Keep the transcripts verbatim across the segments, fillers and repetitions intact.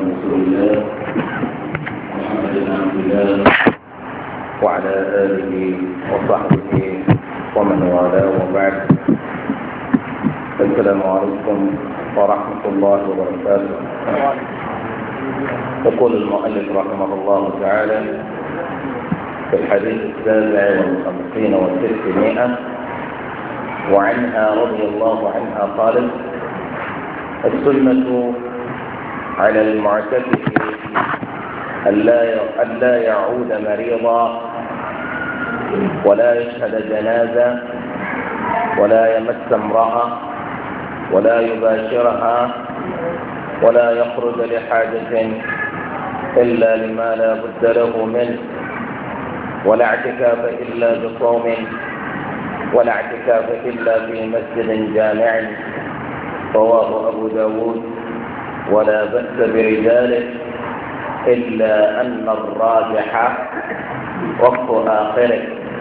رسول الله محمد بن عبد الله وعلى آله وصحبه ومن والاه وبعد. السلام عليكم ورحمة الله وبركاته. يقول المؤلف رحمه الله تعالى في الحديث السابع والخمسين والستمائة وعنها رضي الله عنها قالت: السنة على المعتكف ألا يعود مريضا ولا يشهد جنازة ولا يمس امرأة ولا يباشرها ولا يخرج لحاجة إلا لما لا بد له منه ولا اعتكاف إلا بصوم ولا اعتكاف إلا في مسجد جامع. رواه أبو داود ولا بأس برجاله إلا أن الراجح وقت آخره.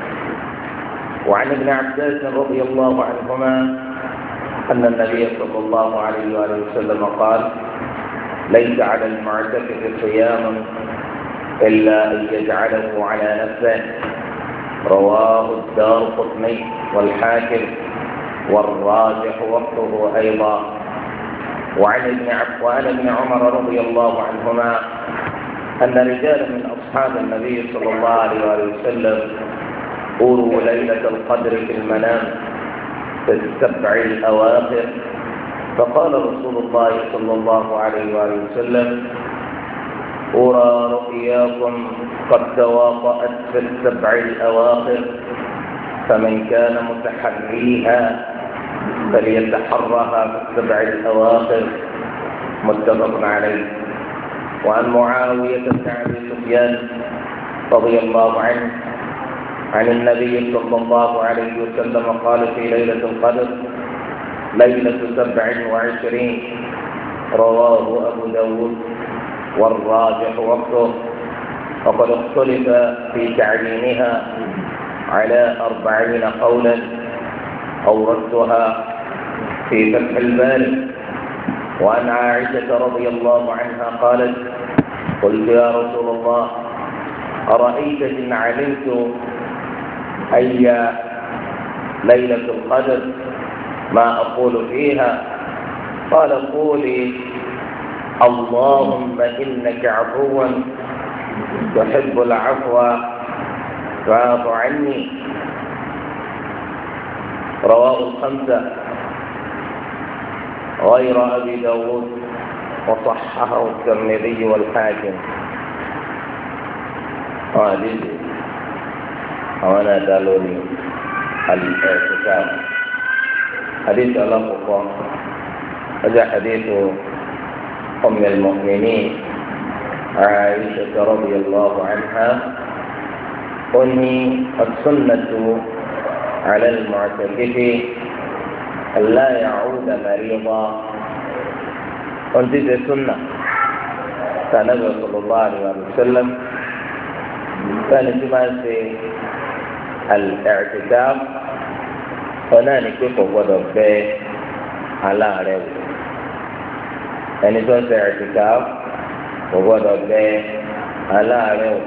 وعن ابن عباس رضي الله عنهما أن النبي صلى الله عليه وآله وسلم قال: ليس على المعتكف صيام إلا أن يجعله على نفسه. رواه الدارقطني والحاكم والراجح وقته أيضا. وعن ابن وعن ابن عمر رضي الله عنهما أن رجالا من أصحاب النبي صلى الله عليه وسلم أوروا ليلة القدر في المنام في السبع الأواخر، فقال رسول الله صلى الله عليه وسلم: أرى رؤياكم قد تواطأت في السبع الأواخر، فمن كان متحريها فليتحرها في السبع الأواخر. متفق عليه. وعن معاوية بن أبي سفيان رضي الله عنه عن النبي صلى الله عليه وسلم قال في ليلة القدر: ليلة سبع وعشرين. رواه أبو داود والراجح وقته. وقد اختلف في تعيينها على أربعين قولا أوردتها في فتح الباري. وعن عائشة رضي الله عنها قالت: قلت يا رسول الله أرأيت إن علمت أي ليلة القدر ما أقول فيها؟ قال: قولي اللهم إنك عفو تحب العفو فاعف عني. رواه الخمسة غير أبي داود وصححه الترمذي والحاكم. هذه وأنا دلوني الاعتكاف. حديث الله هذا حديث أم المؤمنين عائشة رضي الله عنها أني السنة على المعتكف ألا يعود مريضا. أنت السنة كان النبي صلى الله عليه وسلم كان في الاعتكاف فناني كيف وضع به على رأيه. ẹni tó ń ṣe ẹ̀tìkáf kò gbọ́dọ̀ bẹ aláàárẹ̀ o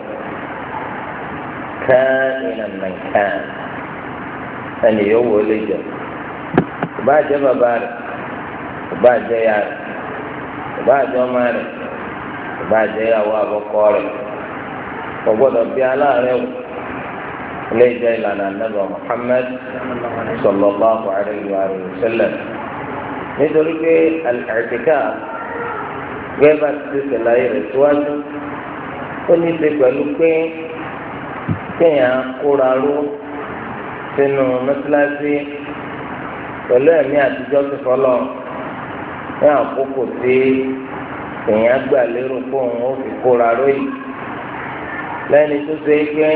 káàdínà nàìjíríà ẹni yóò wò lè jẹ kò bá jẹ bàbá rẹ̀ kò bá jẹ ya rẹ̀ kò bá jẹ ọmọ rẹ̀ kò bá jẹ ìyàwó àbọkọ rẹ̀ kò gbọ́dọ̀ bẹ aláàárẹ̀ o ilé ìjọ ìlànà nàbà Muhammad sallallahu alayhi wa sallam nítorí pé al-i'tikaf gẹ́gẹ́ bá ti ṣe láyé rẹ̀ síwájú ó ní í ṣe pẹ̀lú pé kéèyàn kóra ró sínú mọ́sálásí pẹ̀lú ẹ̀mí àtijọ́ ti fọlọ́ ní àkókò tí èèyàn gbà lérò pé òun ó fi kóra ró yìí lẹ́ni tó ṣe pé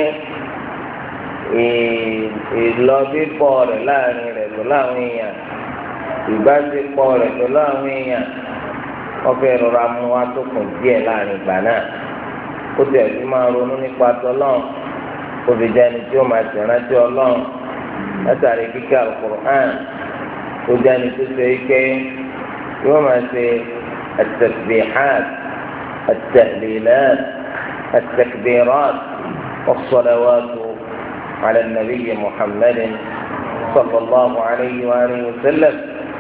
ìlọbíbọ̀ rẹ̀ láàrin rẹ̀ pẹ̀lú àwọn èèyàn ìbáṣepọ̀ rẹ̀ pẹ̀lú àwọn èèyàn wọ́n fẹ́ rọra mú wa tó kùn díẹ̀ láàrin ìgbà náà kó tẹ̀ sí máa ronú nípa tọ́lọ́n kó fi jẹ́ ẹni tí ó máa ṣèrántí ọlọ́run látàrí kíkẹ́ Al-Qur'an kó jẹ́ ẹni tó ṣe ike yóò máa ṣe at-tasbihat التهليلات التكبيرات والصلوات على النبي محمد صلى الله عليه وآله وسلم.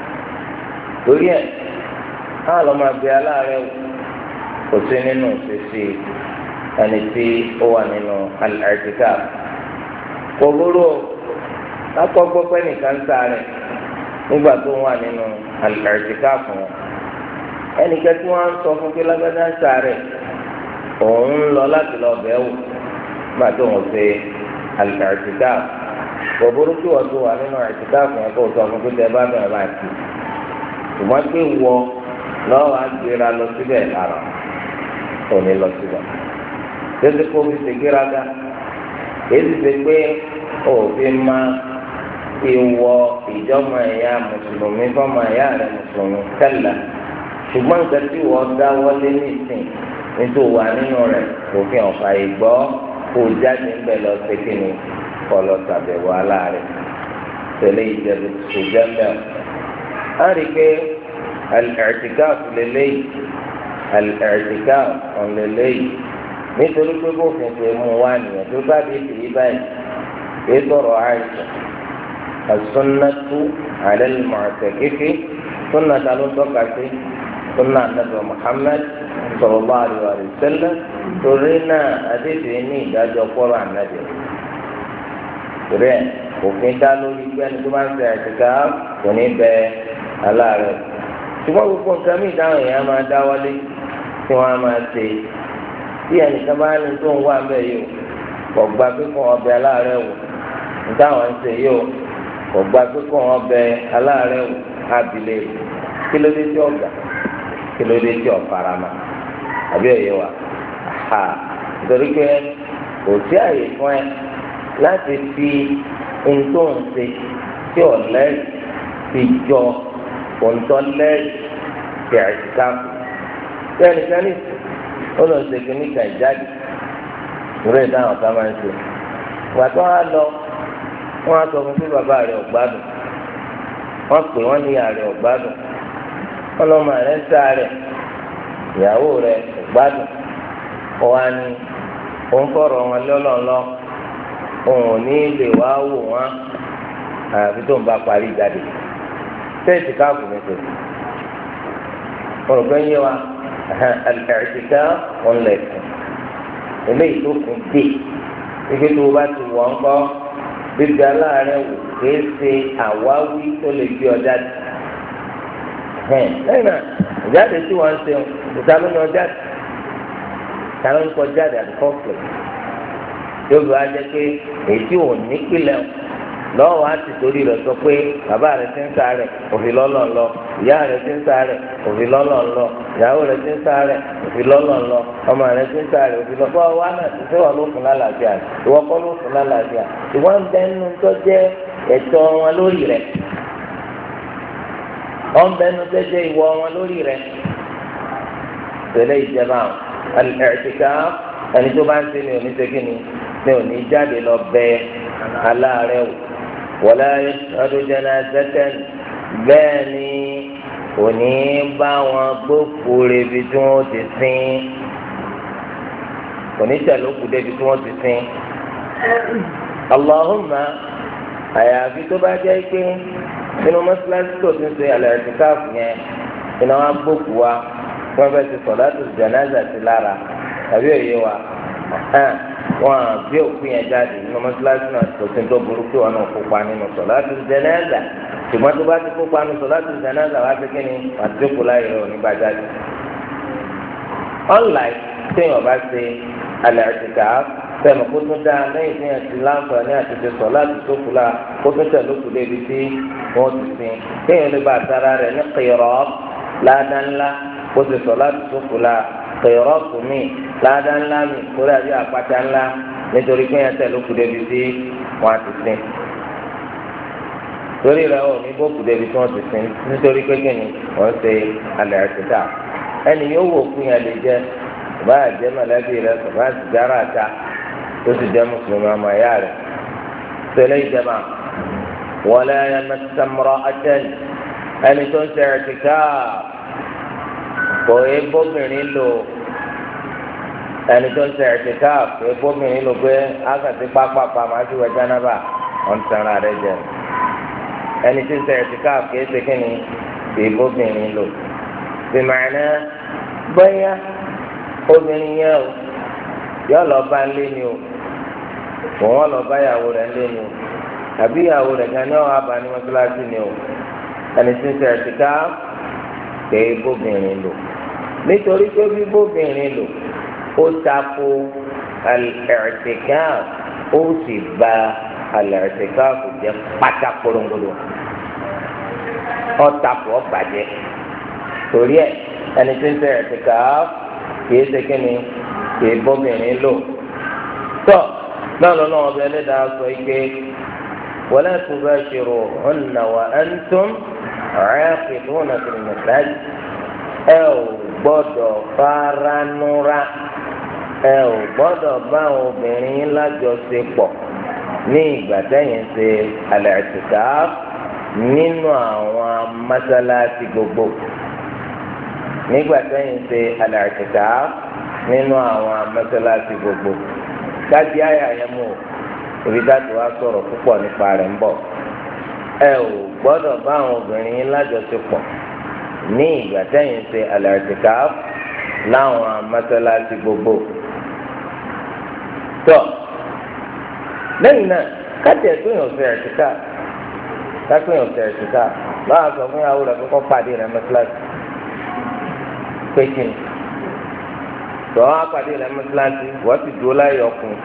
torí ẹ̀ á lọ máa bí aláàárẹ̀ kò sí nínú ṣíṣe ẹni tí ó wà nínú al-i'tikaf. kò burú lákọ̀ọ́gbọ́ pé nìkan sáré nígbà tó wà nínú al-i'tikaf fún wọn. ẹnìkan tí wọ́n á sọ fún pé lágbádá ń sáré òun ń lọ láti lọ bẹ̀ẹ́ wò nígbà tó wọ́n ṣe al-i'tikaf. kò burú kí wọ́n tó wà nínú i'tikaf fún wọn kó sọ fún pé tẹ bá bẹ̀rẹ̀ bá ti. ṣùgbọ́n pé wọ lọ́wọ́ á gbéra lọ síbẹ̀ lára òní lọ síbẹ̀. tẹ́sí kó fi ṣe gbéraga èyí ṣe pé òfin máa ìwọ ìjọba ẹ̀yà mùsùlùmí fọ́mọ ẹ̀yà rẹ̀ mùsùlùmí tẹ́lẹ̀. ṣùgbọ́n nǹkan tí wọ́n dá wọlé nísìn nítorí wà nínú rẹ̀ òfin ọ̀fà ìgbọ́ kó jáde ń bẹ̀ lọ sí kíni kọlọ tàbẹ̀wò aláàrẹ̀ tẹ̀lé ìjẹ̀bù tó jẹ́ mẹ́ọ̀. a rí i pé al-i'tikaf lélẹ́yìí al-i'tikaf ọ̀n lélẹ́yìí nítorí pé bófin ṣe mú wá nìyẹn tó bá di ìdí báyìí kí sọ̀rọ̀ àìsàn as-sunnatu 'ala al-mu'takifi sunnata ló ń tọ́ka sí sunna Nabi Muhammad sallallahu alaihi wa sallam torí náà adéṣe ní ìdájọ́ kọ́rọ̀ ànábì rẹ̀ òfin dá lórí pé ẹni tó bá ń ṣe i'tikaf kò ní bẹ aláàárẹ̀. ṣùgbọ́n gbogbo nǹkan mí ìdáhùn yẹn á máa dá wọlé tí wọ́n á máa ṣe tí ẹnìkan bá ní tó ń wá ń bẹ̀ yìí kò gba pípọ̀ ọbẹ̀ aláàárẹ̀ wò nítawọn ń ṣe yìí kò gba pípọ̀ ọbẹ̀ aláàárẹ̀ wò ábìlẹ̀ kí ló dé tí ọ̀gá kí ló dé tí ọ̀farama àbí òye wa ha nítorí pé kò sí àyè fún ẹ láti fi ntòǹsè tí ọ̀lẹ́ fi jọ òǹtọ́lẹ́ ti àìsíká tí ẹnìkan ní ó lọ ṣe kí níta ìjáde ìrẹ́ ìdáhùn ká máa ń ṣe ìgbà tó wá lọ wọ́n á sọ fún pé bàbá rẹ̀ ọ̀gbádùn wọ́n pè wọ́n ní ìyá rẹ̀ ọ̀gbádùn wọ́n lọ́mọ rẹ̀ ń sá rẹ̀ ìyàwó rẹ̀ ọ̀gbádùn wọ́n á ní òun fọ̀rọ̀ wọn lọ́lọ́lọ́ òun ò ní lè wá wò wọn àfi tó ń bá parí ìjáde tẹ́ẹ̀tì káàbù ní sọ ọ̀rọ̀ yé wa ẹ̀ẹ́dìkà wọn lẹ̀ fún eléyìí tó kún dé ike tó o bá ti wọ̀ ń kọ́ bíbí aláàárẹ̀ wò kìí ṣe àwáwí tó lè gbé ọjà dì lẹ́yìn náà ìjáde tí wọ́n ń ṣe ìta ló ń lọ jáde ìta ló ń kọ jáde àti kọ́ọ̀fù yóò bí wá jẹ́ pé èyí tí ò ní pìlẹ̀ lọ́wọ́ á ti torí rẹ̀ sọ pé bàbá rẹ̀ ti ń sáré òfin lọ́lọ́ lọ ìyá rẹ̀ ti ń sáré òfin lọ́lọ́ lọ ìyàwó rẹ̀ ti ń sáré òfin lọ́lọ́ lọ ọmọ rẹ̀ ti ń sáré òfin lọ́lọ́ bọ́ wa náà ti sẹ́wọ̀n ló fún lálàáfíà ìwọ kọ́ ló fún lálàáfíà ìwọ́n ń bẹnu tó jẹ́ ẹ̀tọ́ wọn lórí rẹ̀ wọ́n ń bẹnu tó jẹ́ ìwọ wọn lórí rẹ̀ tẹ̀lé ìjẹba al-i'tikaf ẹni tó bá ń ṣe ní oníṣègùn ní òní jáde lọ bẹ aláàárẹ̀ wò wọlé ọdún janazatan bẹ́ẹ̀ ni òní bá wọn gbókù rebi tí wọ́n ti sin òní tẹ̀lókù débi tí wọ́n ti sin. Allahumma àyàfi tó bá jẹ́ pé nínú mọ́sálásí tó ti ń ṣe al-i'tikaf yẹn iná wọn gbókù wa wọ́n fẹ́ ti salatu janaza sí lára tàbí òye wa wọn àbí òkú yẹn jáde nínú mọ́sálásí náà kò sí tó burú pé wọn náà kópa nínú sọ̀láàtù jánásà ṣùgbọ́n tó bá ti kópa nínú sọ̀láàtù jánásà wá sí kí ni àtúkù láyé rẹ̀ òní bá jáde. unlike téèyàn bá ṣe al-i'tikaf fẹ́mi kó tún dá lẹ́yìn tí yẹn ti láǹfààní àti ti sọ̀láàtù tó kù la kó tún tẹ̀ lókù débi tí wọ́n ti sin téèyàn lè bá àtàrà rẹ̀ ní qirat ládàá kó ti sọ̀láàtù tó kù la kẹrọọtù mi ládàá ńlá mi kórè àbí àpáta ńlá nítorí pé yẹn tẹ̀lé kù débi tí wọ́n ti sin torí rẹ̀ ò ní bó kù débi tí wọ́n ti sin nítorí pé kí ni wọ́n ṣe al-i'tikaf ẹni yóò wò fún yẹn lè jẹ bàbá àjẹ mọ̀lẹ́bí rẹ̀ bàbá àtìjára àta tó ti jẹ́ mùsùlùmí ọmọ ẹ̀yà rẹ̀ tẹ̀lé ìjẹba wala yamassa imra'atan ẹni tó ń ṣe i'tikaf kò é bóbìnrin lò ẹni tó ń ṣe ẹ̀tìkáf pé bóbìnrin ló pé ákàtí pápápá máa ti wẹ jánábà ọ̀n tanra rẹ̀ jẹ ẹni tó ń ṣe ẹ̀tìkáf kìí ṣe kí ni pé bóbìnrin lò bìmọ̀ọ́nà bóyá obìnrin yẹn o yọ lọ bá ń lé ni o òun lọ bá ìyàwó rẹ̀ ń lé ni o àbí ìyàwó rẹ̀ gan ni ọ̀ abà ní mọ́tíláṣí ni o ẹni tó ń ṣe ẹ̀tìkáf pé bóbìnrin lò nítorí pé bí bóbìnrin lò ó tako al-i'tikaf ó sì bà al-i'tikaf jẹ́ pátá korongodo ó tako ó bàjẹ́ torí ẹ ẹni tí ń ṣe i'tikaf kìí ṣe kí ni kìí bóbìnrin lò tó náà lọ́nà ọbẹ̀ ẹlẹ́dàá sọ ike wala tubashiruhunna wa antum 'aaqifuna fil masajid ẹ ò gbọ́dọ̀ faranura ẹ ò gbọ́dọ̀ bá obìnrin lájọṣepọ̀ ní ìgbà tẹ́yìn ṣe al-i'tikaf nínú àwọn mọ́sálásí gbogbo nígbà tẹ́yìn ṣe al-i'tikaf nínú àwọn mọ́sálásí gbogbo dájú àyà yẹn mú ibi dájú wa sọ̀rọ̀ púpọ̀ nípa rẹ̀ ń bọ̀ ẹ ò gbọ́dọ̀ bá obìnrin lájọṣepọ̀ ní ìgbà tẹ́yìn ṣe al-i'tikaf láwọn mọ́sálásí gbogbo. tọ́ lẹ́yìn náà káàtì ẹ̀tọ́ yàn ṣe i'tikaf káàtì yàn ṣe i'tikaf lọ́wọ́ sọ fún ìyàwó rẹ̀ kọ́kọ́ pàdé rẹ̀ mọ́sálásí pékin tọ́ apàdé rẹ̀ mọ́sálásí wọ́n ti dúró láyé ọkùnrin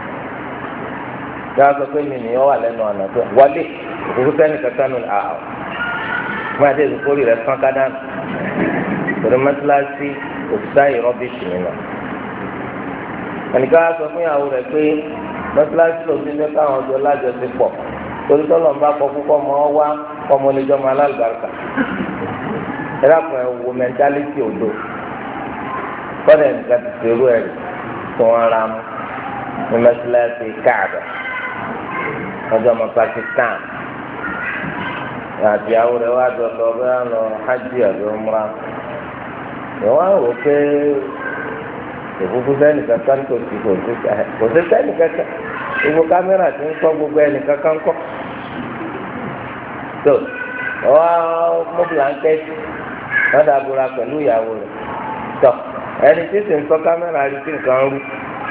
yàrá sọ pé mi nìyẹn wà lẹ́nu ọ̀nà tó wọlé òkúkú sẹ́ni kankan nù àwọ̀ fún adé ìdókòrì rẹ̀ fún kádánù torí mọ́sálásí òṣìṣẹ́ yìí rọ́bìṣì nínú. ẹnìkan á sọ fún ìyàwó rẹ̀ pé mọ́sálásí ló ti ní káwọn ọjọ́ lájọṣepọ̀ torí tọ́lọ̀ ń bá kọ púpọ̀ mọ́ ọ wá ọmọ oníjọ́ máa lálùbáríkà. ẹ dákun ẹ wo mẹ́ńtálítì òdo kọ́dà ẹnìkan ti ṣerú ẹ̀ tó wọn ra mú ní mọ́sálásí Káàbà ọjọ́ ọmọ Pakistan àti àwọn rẹ̀ wá dọ̀dọ̀ bẹ́ẹ̀ lọ hajj àbí umra ìwọ́n á wò pé òkúkú sẹ́ni kankan tó ti kò sí kò sí sẹ́ni kankan gbogbo kámẹ́rà ti ń kọ́ gbogbo ẹni kankan kọ́ tó wọ́n mú blanketi wọ́n dàbúra pẹ̀lú ìyàwó rẹ̀ tó ẹni tí sì ń kọ́ kámẹ́rà rí sí nǹkan rú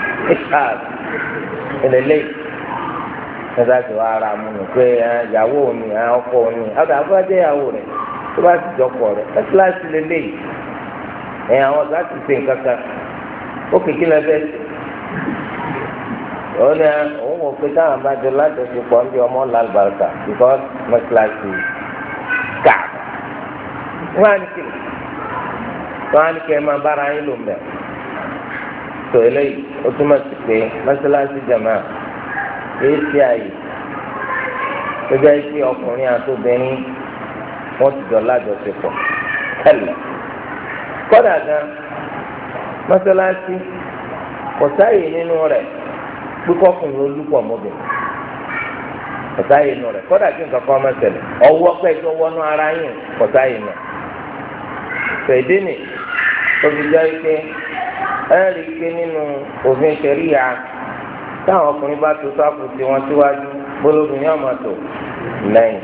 ìlẹ̀lẹ́yìn nígbà tí wàá ra mu nù pé ìyàwó mi ọkọ mi àti àbúrájẹ ìyàwó rẹ tó bá ti jọkọ rẹ kíláàsì lélẹyìí ẹ àwọn ọ̀gá ti ṣe nǹkan kan ó kékeré lẹ́fẹ̀ẹ́ sí òun ni òun wò pé táwọn bá jọ lájọṣepọ̀ ń bí ọmọ làlùbáríkà because my kíláàsì kà wọ́n á ní kí wọ́n á ní kí ẹ máa bára yín lò mẹ́ tó eléyìí ó túmọ̀ sí pé mọ́sálásí jàmáà èsì àyè tó jẹ́ pé ọkùnrin àti obìnrin wọ́n ti jọ lájọṣepọ̀ kẹlẹ̀. kọ́dà gan mọ́sálásí kò sáyè nínú rẹ̀ pípọ́kùnrin olùpọ̀ mọ́bìnrin kò sáyè nínú rẹ̀ kọ́dà kí nǹkan kan máa ṣẹlẹ̀ ọwọ́ pẹ̀lú wọnú ara yín kò sáyè nù. fèdè nì tó fi jẹ́ pé ẹ̀rí pé nínú òfin ṣẹ̀ríyà táwọn ọkùnrin bá tó sáfù tí wọ́n síwájú gbólóhùn yóò máa tò lẹ́yìn.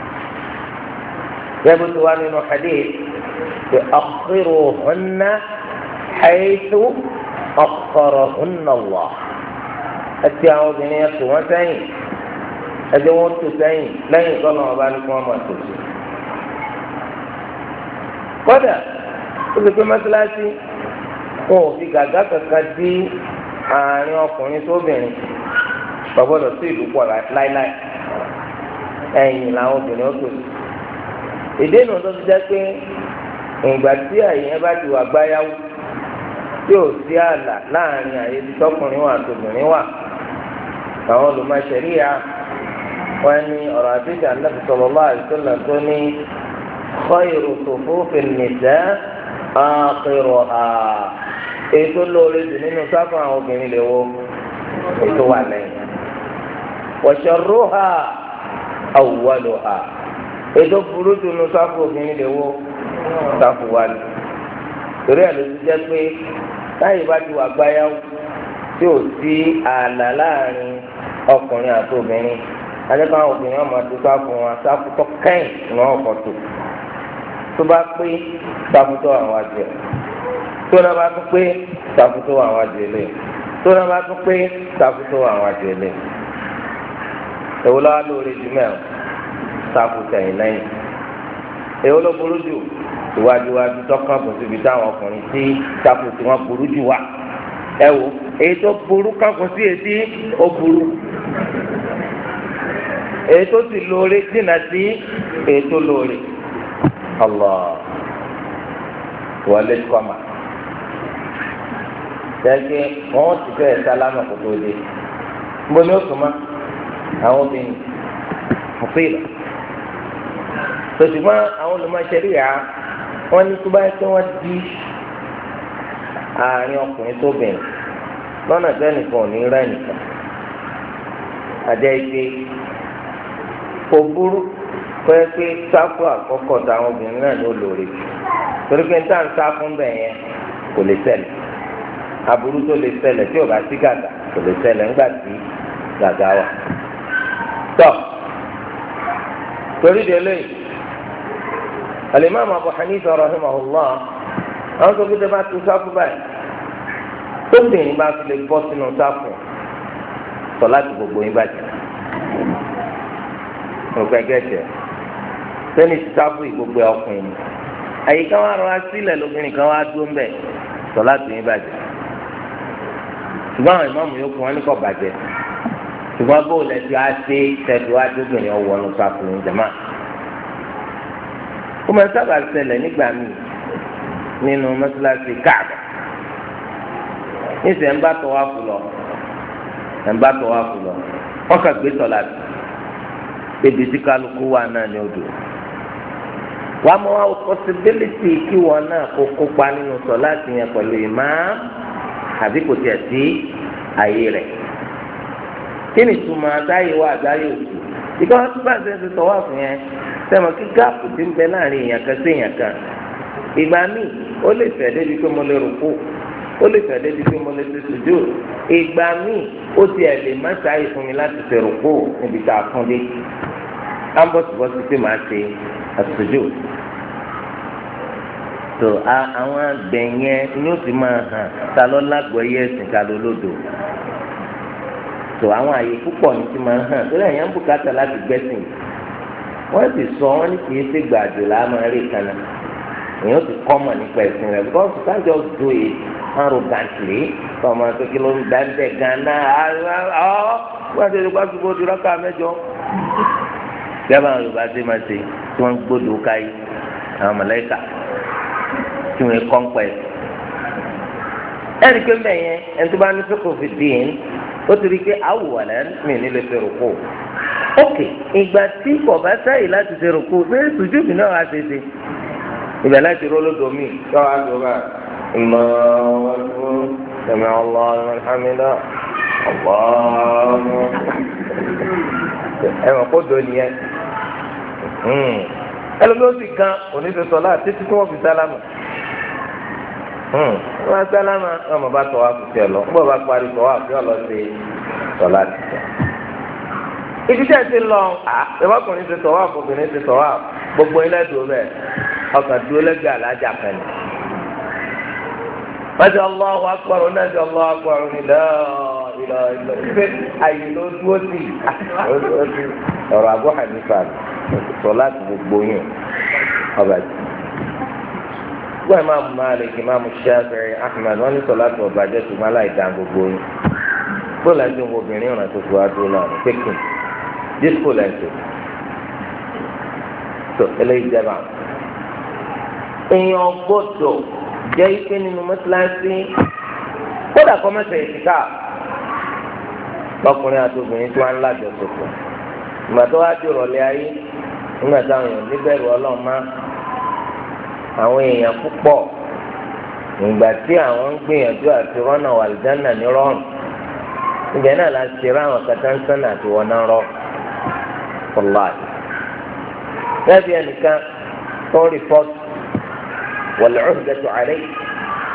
yẹ́bù tó wá nínú hadith pé akhiruhunna haythu akhkharahunna Allah. ẹtì àwọn obìnrin yẹn tó wọ́n sẹ́yìn ẹjẹ́ wọ́n tó sẹ́yìn lẹ́yìn tó lọ́wọ́ bá ní kí wọ́n máa tò sí. kódà ó ti pé mọ́sálásí wọn ò fi gàgá kankan dí àárín ọkùnrin sóbìnrin gbọ́dọ̀ sí ìlú pọ̀ láíláí ẹ̀yìn làwọn obìnrin ó tò sí. ìdí ìnù tó ti jẹ́ pé ìgbà tí àyè yẹn bá ti wà gbáyàwó tí ò sí ààlà láàrin àyè tí tọkùnrin wà tóbìnrin wà àwọn olùmọ̀ṣẹ̀ríyà wọn ní ọ̀rọ̀ àdéhùn Ànábì sallallahu alaihi wasallam tó ní khayru sufufin nisa akhiruha ètò lóore jù nínú sáfù àwọn obìnrin lè wo ètò wà lẹ́yìn wa sharruha awwaluha ètò burú jù nínú sáfù obìnrin lè wo sáfù wà lẹ́yìn torí ẹ̀ ló ti jẹ́ pé táyì bá ti wà gbáyàwó tí ò sí ààlà láàrin ọkùnrin àti obìnrin adéka àwọn obìnrin ọmọ tó sáfù wọn sáfù tó kẹ́yìn ní wọn kọ tó tó bá pé sáfù tó àwọn àjẹ tó náà bá tún pé sáfù tó àwọn àjẹ lẹ tó náà bá tún pé sáfù tó àwọn àjẹ lẹ èwo lọ́wọ́ lóore jù mẹ́rin sáfù tẹ̀yìn lẹ́yìn èwo ló burú jù ìwádìíwájú tọkàn kò síbi táwọn ọkùnrin tí sáfù tí wọ́n burú jù wà ẹ wo èyí tó burú kankun sí etí ó burú èyí tó sì lóore dínà sí èyí tó lóore Allah wọlé kọ́mà jẹ́kẹ́ wọ́n ti fẹ́ sálámà kó tó dé níbo ni ó sùn mọ́ àwọn obìnrin mùsùlùmí tòṣùgbọ́n àwọn olùmọ̀ṣẹ́rì yà wọ́n ní tó bá yẹ kí wọ́n di àárín ọkùnrin tó bẹ̀rẹ̀ lọ́nà tẹ́nìkan ò ní rẹ́ nìkan àjẹ́ ike kò burú pé pé sáfù àkọ́kọ́ táwọn obìnrin náà ló lóore torí pé níta ń sá fún bẹ́ẹ̀ yẹn kò lè ṣẹlẹ̀ aburú tó lè ṣẹlẹ̀ tí ò bá sí gàgà kò lè ṣẹlẹ̀ nígbà tí gàgà wà. tọ́ torí délé Al-Imam Abu Hanifa rahimahullah àwọn tó kéde bá tu sáfù báyìí tóbìnrin bá fi lè bọ́ sínú sáfù sọ láti gbogbo yín bàjẹ́ òkè gẹ̀ẹ́jẹ̀ sẹ́ni sáfù ìgbogbo ọkùnrin àyíká wa rọra sílẹ̀ lóbìnrin kan wá dúró mbẹ́ sọ láti yín bàjẹ́ ṣùgbọ́n àwọn ìmáàmù yòókù wọn ní kò bàjẹ́ ṣùgbọ́n bó lẹ ti á ṣe tẹ̀sí wá dóbìnrin ọwọ́ ọ̀nù sáfù ní jẹ̀má ó máa sábà ṣẹlẹ̀ nígbà míì nínú mọ́sálásí káàbà níṣẹ́ ń bá tọ́ wá fún lọ ń bá tọ́ wá fún lọ wọ́n kà gbé sọ̀lá ebi tí kálukú wà náà ní odò wàá mọ àwọn pọsibílítì kí wọn náà kó kópa nínú sọ̀lá ti yẹn pẹ̀lú ìmáàmù àbí kò tiẹ̀ sí ààyè rẹ̀ kí ni ìtumọ̀ àdáyé wà àdáyé òsì ìgbà wọn tún bá ṣe ṣe tọ́ wá fún yẹn sẹ́wọ̀n kí gáàpù ti ń bẹ láàrin èèyàn kan sí èèyàn kan ìgbà míì ó lè fẹ́ débi pé mo lè rúkú ó lè fẹ́ débi pé mo lè ṣe sùjú ìgbà míì ó ti ẹ̀ lè má ṣáàyè fún mi láti ṣe rúkú níbi tá a fún dé ámbọ̀tìbọ̀tì pé màá ṣe àṣùjú tó àwọn àgbẹ̀yẹn ni ó ti máa hàn ta ló lágbọ̀ọ́yé ẹ̀sìn ká ló lódò tó àwọn àyè púpọ̀ ní ti máa hàn tó lẹ́yìn bùkátà láti gbẹ́sìn wọ́n ti sọ wọ́n ní kì í ṣe gbàdúrà láàmú rí kan náà èèyàn ti kọ́ mọ̀ nípa ẹ̀sìn rẹ̀ because you can't just do it arrogantly ọmọ akékeré ló ń dá ń bẹ̀ gánà ọ́ wọ́n ti rí pàṣẹ bó ti rọ́kà mẹ́jọ. gẹ́gẹ́ àwọn Yorùbá ṣe máa ṣe tí wọ́n ń gbódò káyé àwọn mọ̀lẹ́kà tí wọ́n kọ́ ń pẹ́. ẹnì pé mẹ́yẹn ẹni tó bá ní fẹ́ kò fi dín ó ti rí i pé àwòrán mi nílé fẹ́ rò kó. ok ìgbà tí kò bá sáyè láti ṣe rò kó ṣé sùjúdù náà wá ṣe ṣe ibẹ̀ láti rọ́ lódò mí yọ wá tó bá ìmọ̀ ọ̀hún ẹ̀mí ọlọ́run alhamidá ọlọ́run ẹ̀mọ̀ kó do nìyẹn ẹlòmíràn sì kan oníṣẹ́sọ̀lá títí tí wọ́n fi sálámà wọ́n sálámà ọmọ bá tọ̀ wá kù sí ẹ lọ nígbà bá parí tọ̀ wá fi ọ lọ sí sọ̀lá títà ibi tí a ti lọ ìwọ́kùnrin ti tọ̀ wá obìnrin ti tọ̀ wá gbogbo ilé dùn bẹ́ẹ̀ ọkàn dúró lẹ́gbẹ̀ẹ́ alájà kan ní. wọ́n ti Allahu akbar náà ti Allahu akbar ní lọ́ọ́ ìlọ ìlọ ìfẹ́ àyè ló dúró sí i. ọ̀rọ̀ Abu Hanifa sọ láti gbogbo yín ọba jù. wọ́n máa mú Malik Imam Shafi'i Ahmad wọ́n ní sọ láti ọba jẹ́ ṣùgbọ́n aláìdá gbogbo yín. bóòlù àti obìnrin ọ̀nà tó fi wá dúró lọ́rùn pékin disco lẹ́sẹ̀. tó eléyìí jẹ́ báwọn. èèyàn gbọ́dọ̀ jẹ́ ike nínú mọ́tíláṣí kódà kọ́ mẹ́sẹ̀ ìsìká lọ́kùnrin àti obìnrin tí wọ́n ń lájọ sọ̀tọ̀ ìgbà tó wá di ìrọ̀lẹ́ ayé nígbà táwọn èèyàn níbẹ̀rù ọlọ́run má àwọn èèyàn púpọ̀ ìgbà tí àwọn ń gbìyànjú àti rọ́nà wàlìjánà ní rọ́ọ̀nù ìgbà náà la ṣe ráwọn kàtàǹsánà àti wọn náà rọ́ fọláàdì bẹ́ẹ̀ bí ẹnìkan tó ń rìpọ́tù wal-'uhdatu 'alayhi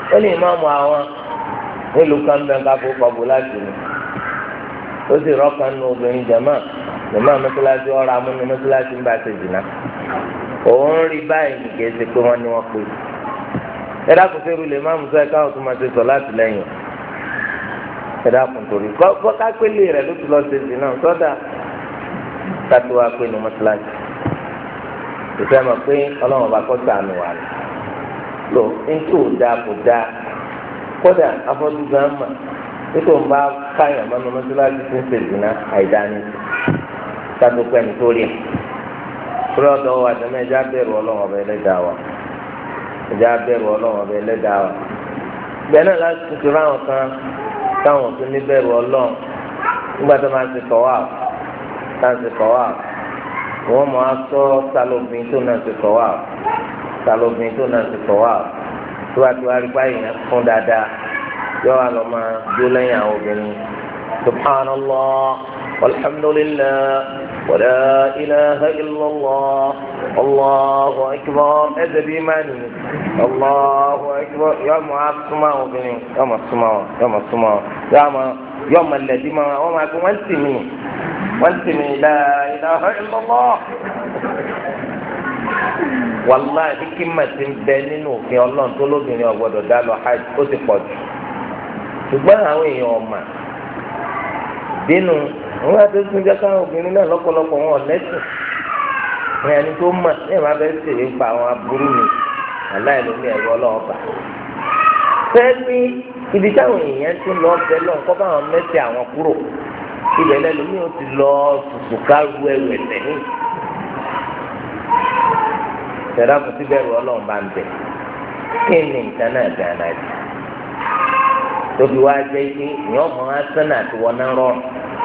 ó ní ìmáàmù àwọn nílùú kan bẹ́ẹ̀ ká kó kọ́bù láti ní ó sì rọ́ọ̀kan nínú obìnrin jẹ̀mọ́ jẹ̀mọ́ mẹ́tíláṣí ọ̀rọ̀ amúnú mẹ́tíláṣí ń bá ṣe jìnnà òun rí báyìí nìkẹ́ ṣe pé wọ́n ní wọ́n pè é dákun sẹ́rù lè má musa ẹ̀ka ọ̀tún máa ṣe sọ láti lẹ́yìn ẹ dákun torí kọ́ kápẹ́lì rẹ̀ ló ti lọ ṣe sí náà sọ́dà káti wá pé nu mọ́tíláṣí ìfẹ́ mọ̀ pé ọlọ́run bá kọ́ sànù wà lọ lò ńkí ò dáa kò dáa kódà afọ́jú gan mà nítorí òun bá káyọ̀ mọ́nu mọ́tíláṣí tó ń ṣe sí náà àìdáni kátó pẹ́ni tó rí ẹ̀ kúrẹ́ ọ̀dọ́ wa tẹ̀mẹ́ ẹja bẹ̀rù ọlọ́run ọba ẹlẹ́dàá wa ẹja bẹ̀rù ọlọ́run ọba ẹlẹ́dàá wa bẹ́ẹ̀ náà láti tuntun ráwọn kan táwọn tó ní bẹ̀rù ọlọ́run nígbà tó máa ti kọ̀wá tá a ti kọ̀wá wọ́n mọ̀ á sọ talóbin tó náà ti kọ̀wá talóbin tó náà ti kọ̀wá tó wá ti wá rí báyìí yẹn fún dáadáa yọ wà lọ́ máa dúró lẹ́yìn àwọn obìnrin subhanallah walhamdulillah. ولا إله إلا الله الله أكبر هذا بإيمانه الله أكبر يوم السماء وبني يوم السماء يوم السماء يوم يوم الذي ما وما يكون وانتمي وانتمي لا إله إلا الله والله بكلمة بيننا في الله تقولوا بني أبغى دالو حاج أتقد ṣùgbọ́n àwọn èèyàn ọ̀mà bínú wọn bá tó tún jẹ́ káwọn obìnrin náà lọ́pọ̀lọpọ̀ wọn lẹ́sìn wọn ẹni tó mọ̀ ní ìwà bẹ́ẹ̀ ṣèlè ń pa àwọn aburú mi aláìlómi ẹ̀rọ ọlọ́ọ̀bà. fẹ́ẹ́ni ibi táwọn èèyàn ti lọ bẹ lọ́n kọ́ bá àwọn mẹ́tì àwọn kúrò ibẹ̀ lẹ́nu mi ò ti lọ sùsù káru ẹrù ẹ̀sẹ̀ ní. tẹ̀lá kò sí bẹ́ẹ̀rù ọlọ́run bá ń bẹ̀ kí ni nǹkan náà dáa náà jù tóbi wá jẹ́ pé ìyẹn ọmọ asánà àti wọn náà rọrùn.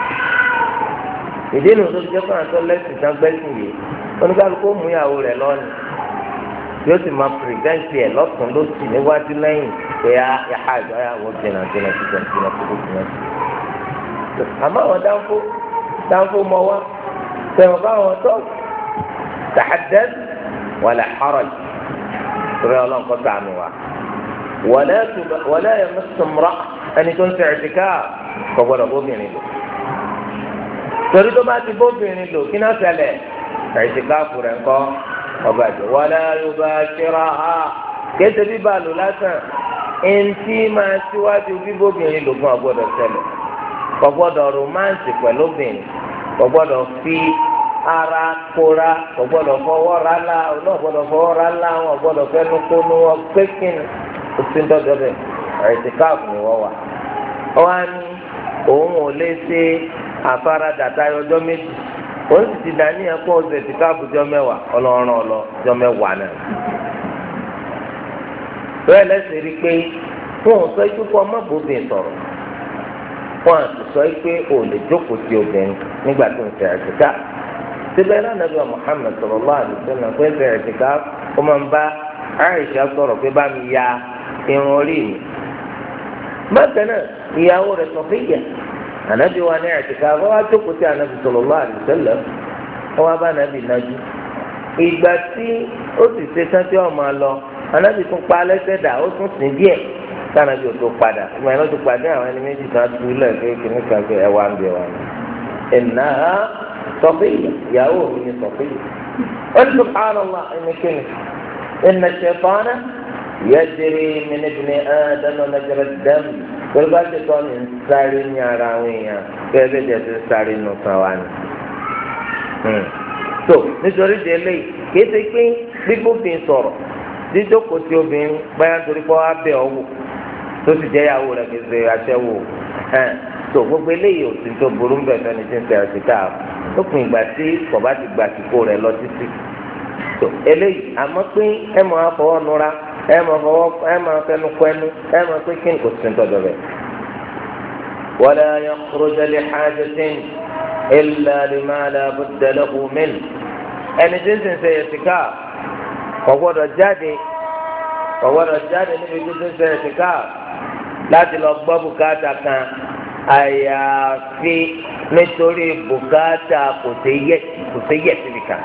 ìdí nu tó ti jẹ́ fún àtọ́ lẹ́sìn tán gbẹ́sìn yìí oníkálukú mú ìyàwó rẹ̀ lọ́nà yóò sì máa pìrìvẹ́ǹtì ẹ̀ lọ́tún lósì níwájú lẹ́yìn pé a yàrá àjọ àyàwó jìnnà jìnnà jìnnà jìnnà kúkú jìnnà. àmọ́ àwọn dáńfó dáńfó mọ wá sẹ̀wọ̀n báwọn tó tàḥadẹ́d wàlẹ̀ xaraj torí ọlọ́nkọ́ sànù wa wàlẹ́ yẹmẹsùmùrà ẹni tó ń ṣe ẹ̀ṣìká kò gbọdọ̀ bóbìnrin lò torí tó bá ti bóbìnrin lò kí náà ṣẹlẹ̀ ẹ̀ṣìká fúrẹ̀ ńkọ́ ọba jẹ wàlẹ́ yorùbá ṣẹra ha kéde bíbá lò lásán ẹntì máa síwájú bíbóbìnrin lò fún ọgbọ́dọ̀ ṣẹlẹ̀ kò gbọdọ̀ románsì pẹ̀lú obìnrin kò gbọdọ̀ fi ara kóra kò gbọdọ̀ fọwọ́ ra la ọ̀nà gbọdọ̀ fọwọ́ ra la wọn gbọdọ̀ fẹnu kónú wọn pékin òsì ń dọ́jọ́ bẹ́ẹ̀ ẹ̀ẹ́dẹ́káàfù ni wọ́n wà. wọ́n á ní òun ò lè ṣe àfaradà tayọ ọjọ́ méjì òun sì ti dání ẹ̀kọ́ ọ̀sẹ̀ ẹ̀ẹ́dẹ́káàfù jọ mẹ́wàá ọlọ́run ọlọ́ jọ mẹ́wàá náà. bẹ́ẹ̀ lẹ́sìn rí i pé wọn ò sọ ikú kọ́ ọmọbìnrin sọ̀rọ̀ wọn àti sọ pé ò lè jókòó ti obìnrin nígbà tó ń ṣe ẹ̀ẹ́dẹ́ká síbẹ̀ lánàbí wa Muhammad sallallahu alaihi wasallam pé ṣe ẹ̀ẹ́dẹ́ká ó máa ń bá Aisha sọ̀rọ̀ pé bá mi ya irun orí mi. bákan náà ìyàwó rẹ̀ Sọfíyà ànábì wa ní ẹ̀ẹ́dẹ́ká wọ́n wá jókòó sí ànábì sallallahu alaihi wasallam wọ́n wá bá ànábì nájú. ìgbà tí ó sì ṣe tán tí wọ́n máa lọ ànábì tún pa lẹ́sẹ̀ dà ó tún sìn díẹ̀ kánábì ò tó padà ìgbà yẹn ló ti pàdé àwọn ẹni méjì kan tú ilẹ̀ kékeré kan pé ẹ wá ń bẹ wá ní. ẹ̀nà Sọfíyà ìyàwó mi ní Sọfíyà wọ́n ti subhanallah ẹni kíni ẹ̀nà ṣẹ̀fọ́nà yajri min ibni Adama majra ad-dam pẹ̀lú bá ti tọ́ ní sáré ní ara àwọn èèyàn bẹ́ẹ̀ bẹ́ẹ̀ jẹ́ ti sáré nù kan wá ní. tó nítorí di eléyìí kìí ṣe pé gbígbófin sọ̀rọ̀ dídókòó tí obìnrin báyà nítorí pé wọ́n á bẹ̀ ọ́ wò tó sì jẹ́ ìyàwó rẹ̀ kìí ṣe aṣẹ́wó tó gbogbo eléyìí ò sì tó burú bẹ̀ fẹ́ni tí ń ṣe àṣìká lópin ìgbà tí kò bá ti gbà kíkó rẹ̀ lọ títí tó eléyìí àmọ́ pé ẹ mọ̀ àfọwọ́ nura ẹ mọ̀ fọwọ́ ẹ mọ̀ fẹnu kọ ẹnu ẹ mọ̀ pé kí n kò sí tọ́jọ́ rẹ̀. wala yakhruja li hajatin illa lima la budda lahu min ẹni tí ń sìn ṣe àṣìká kò gbọ́dọ̀ jáde kò gbọ́dọ̀ jáde níbi tí ń ṣe àṣìká láti lọ gbọ́ bùkátà kan àyàfi nítorí bùkátà kò sí yẹ síbi kan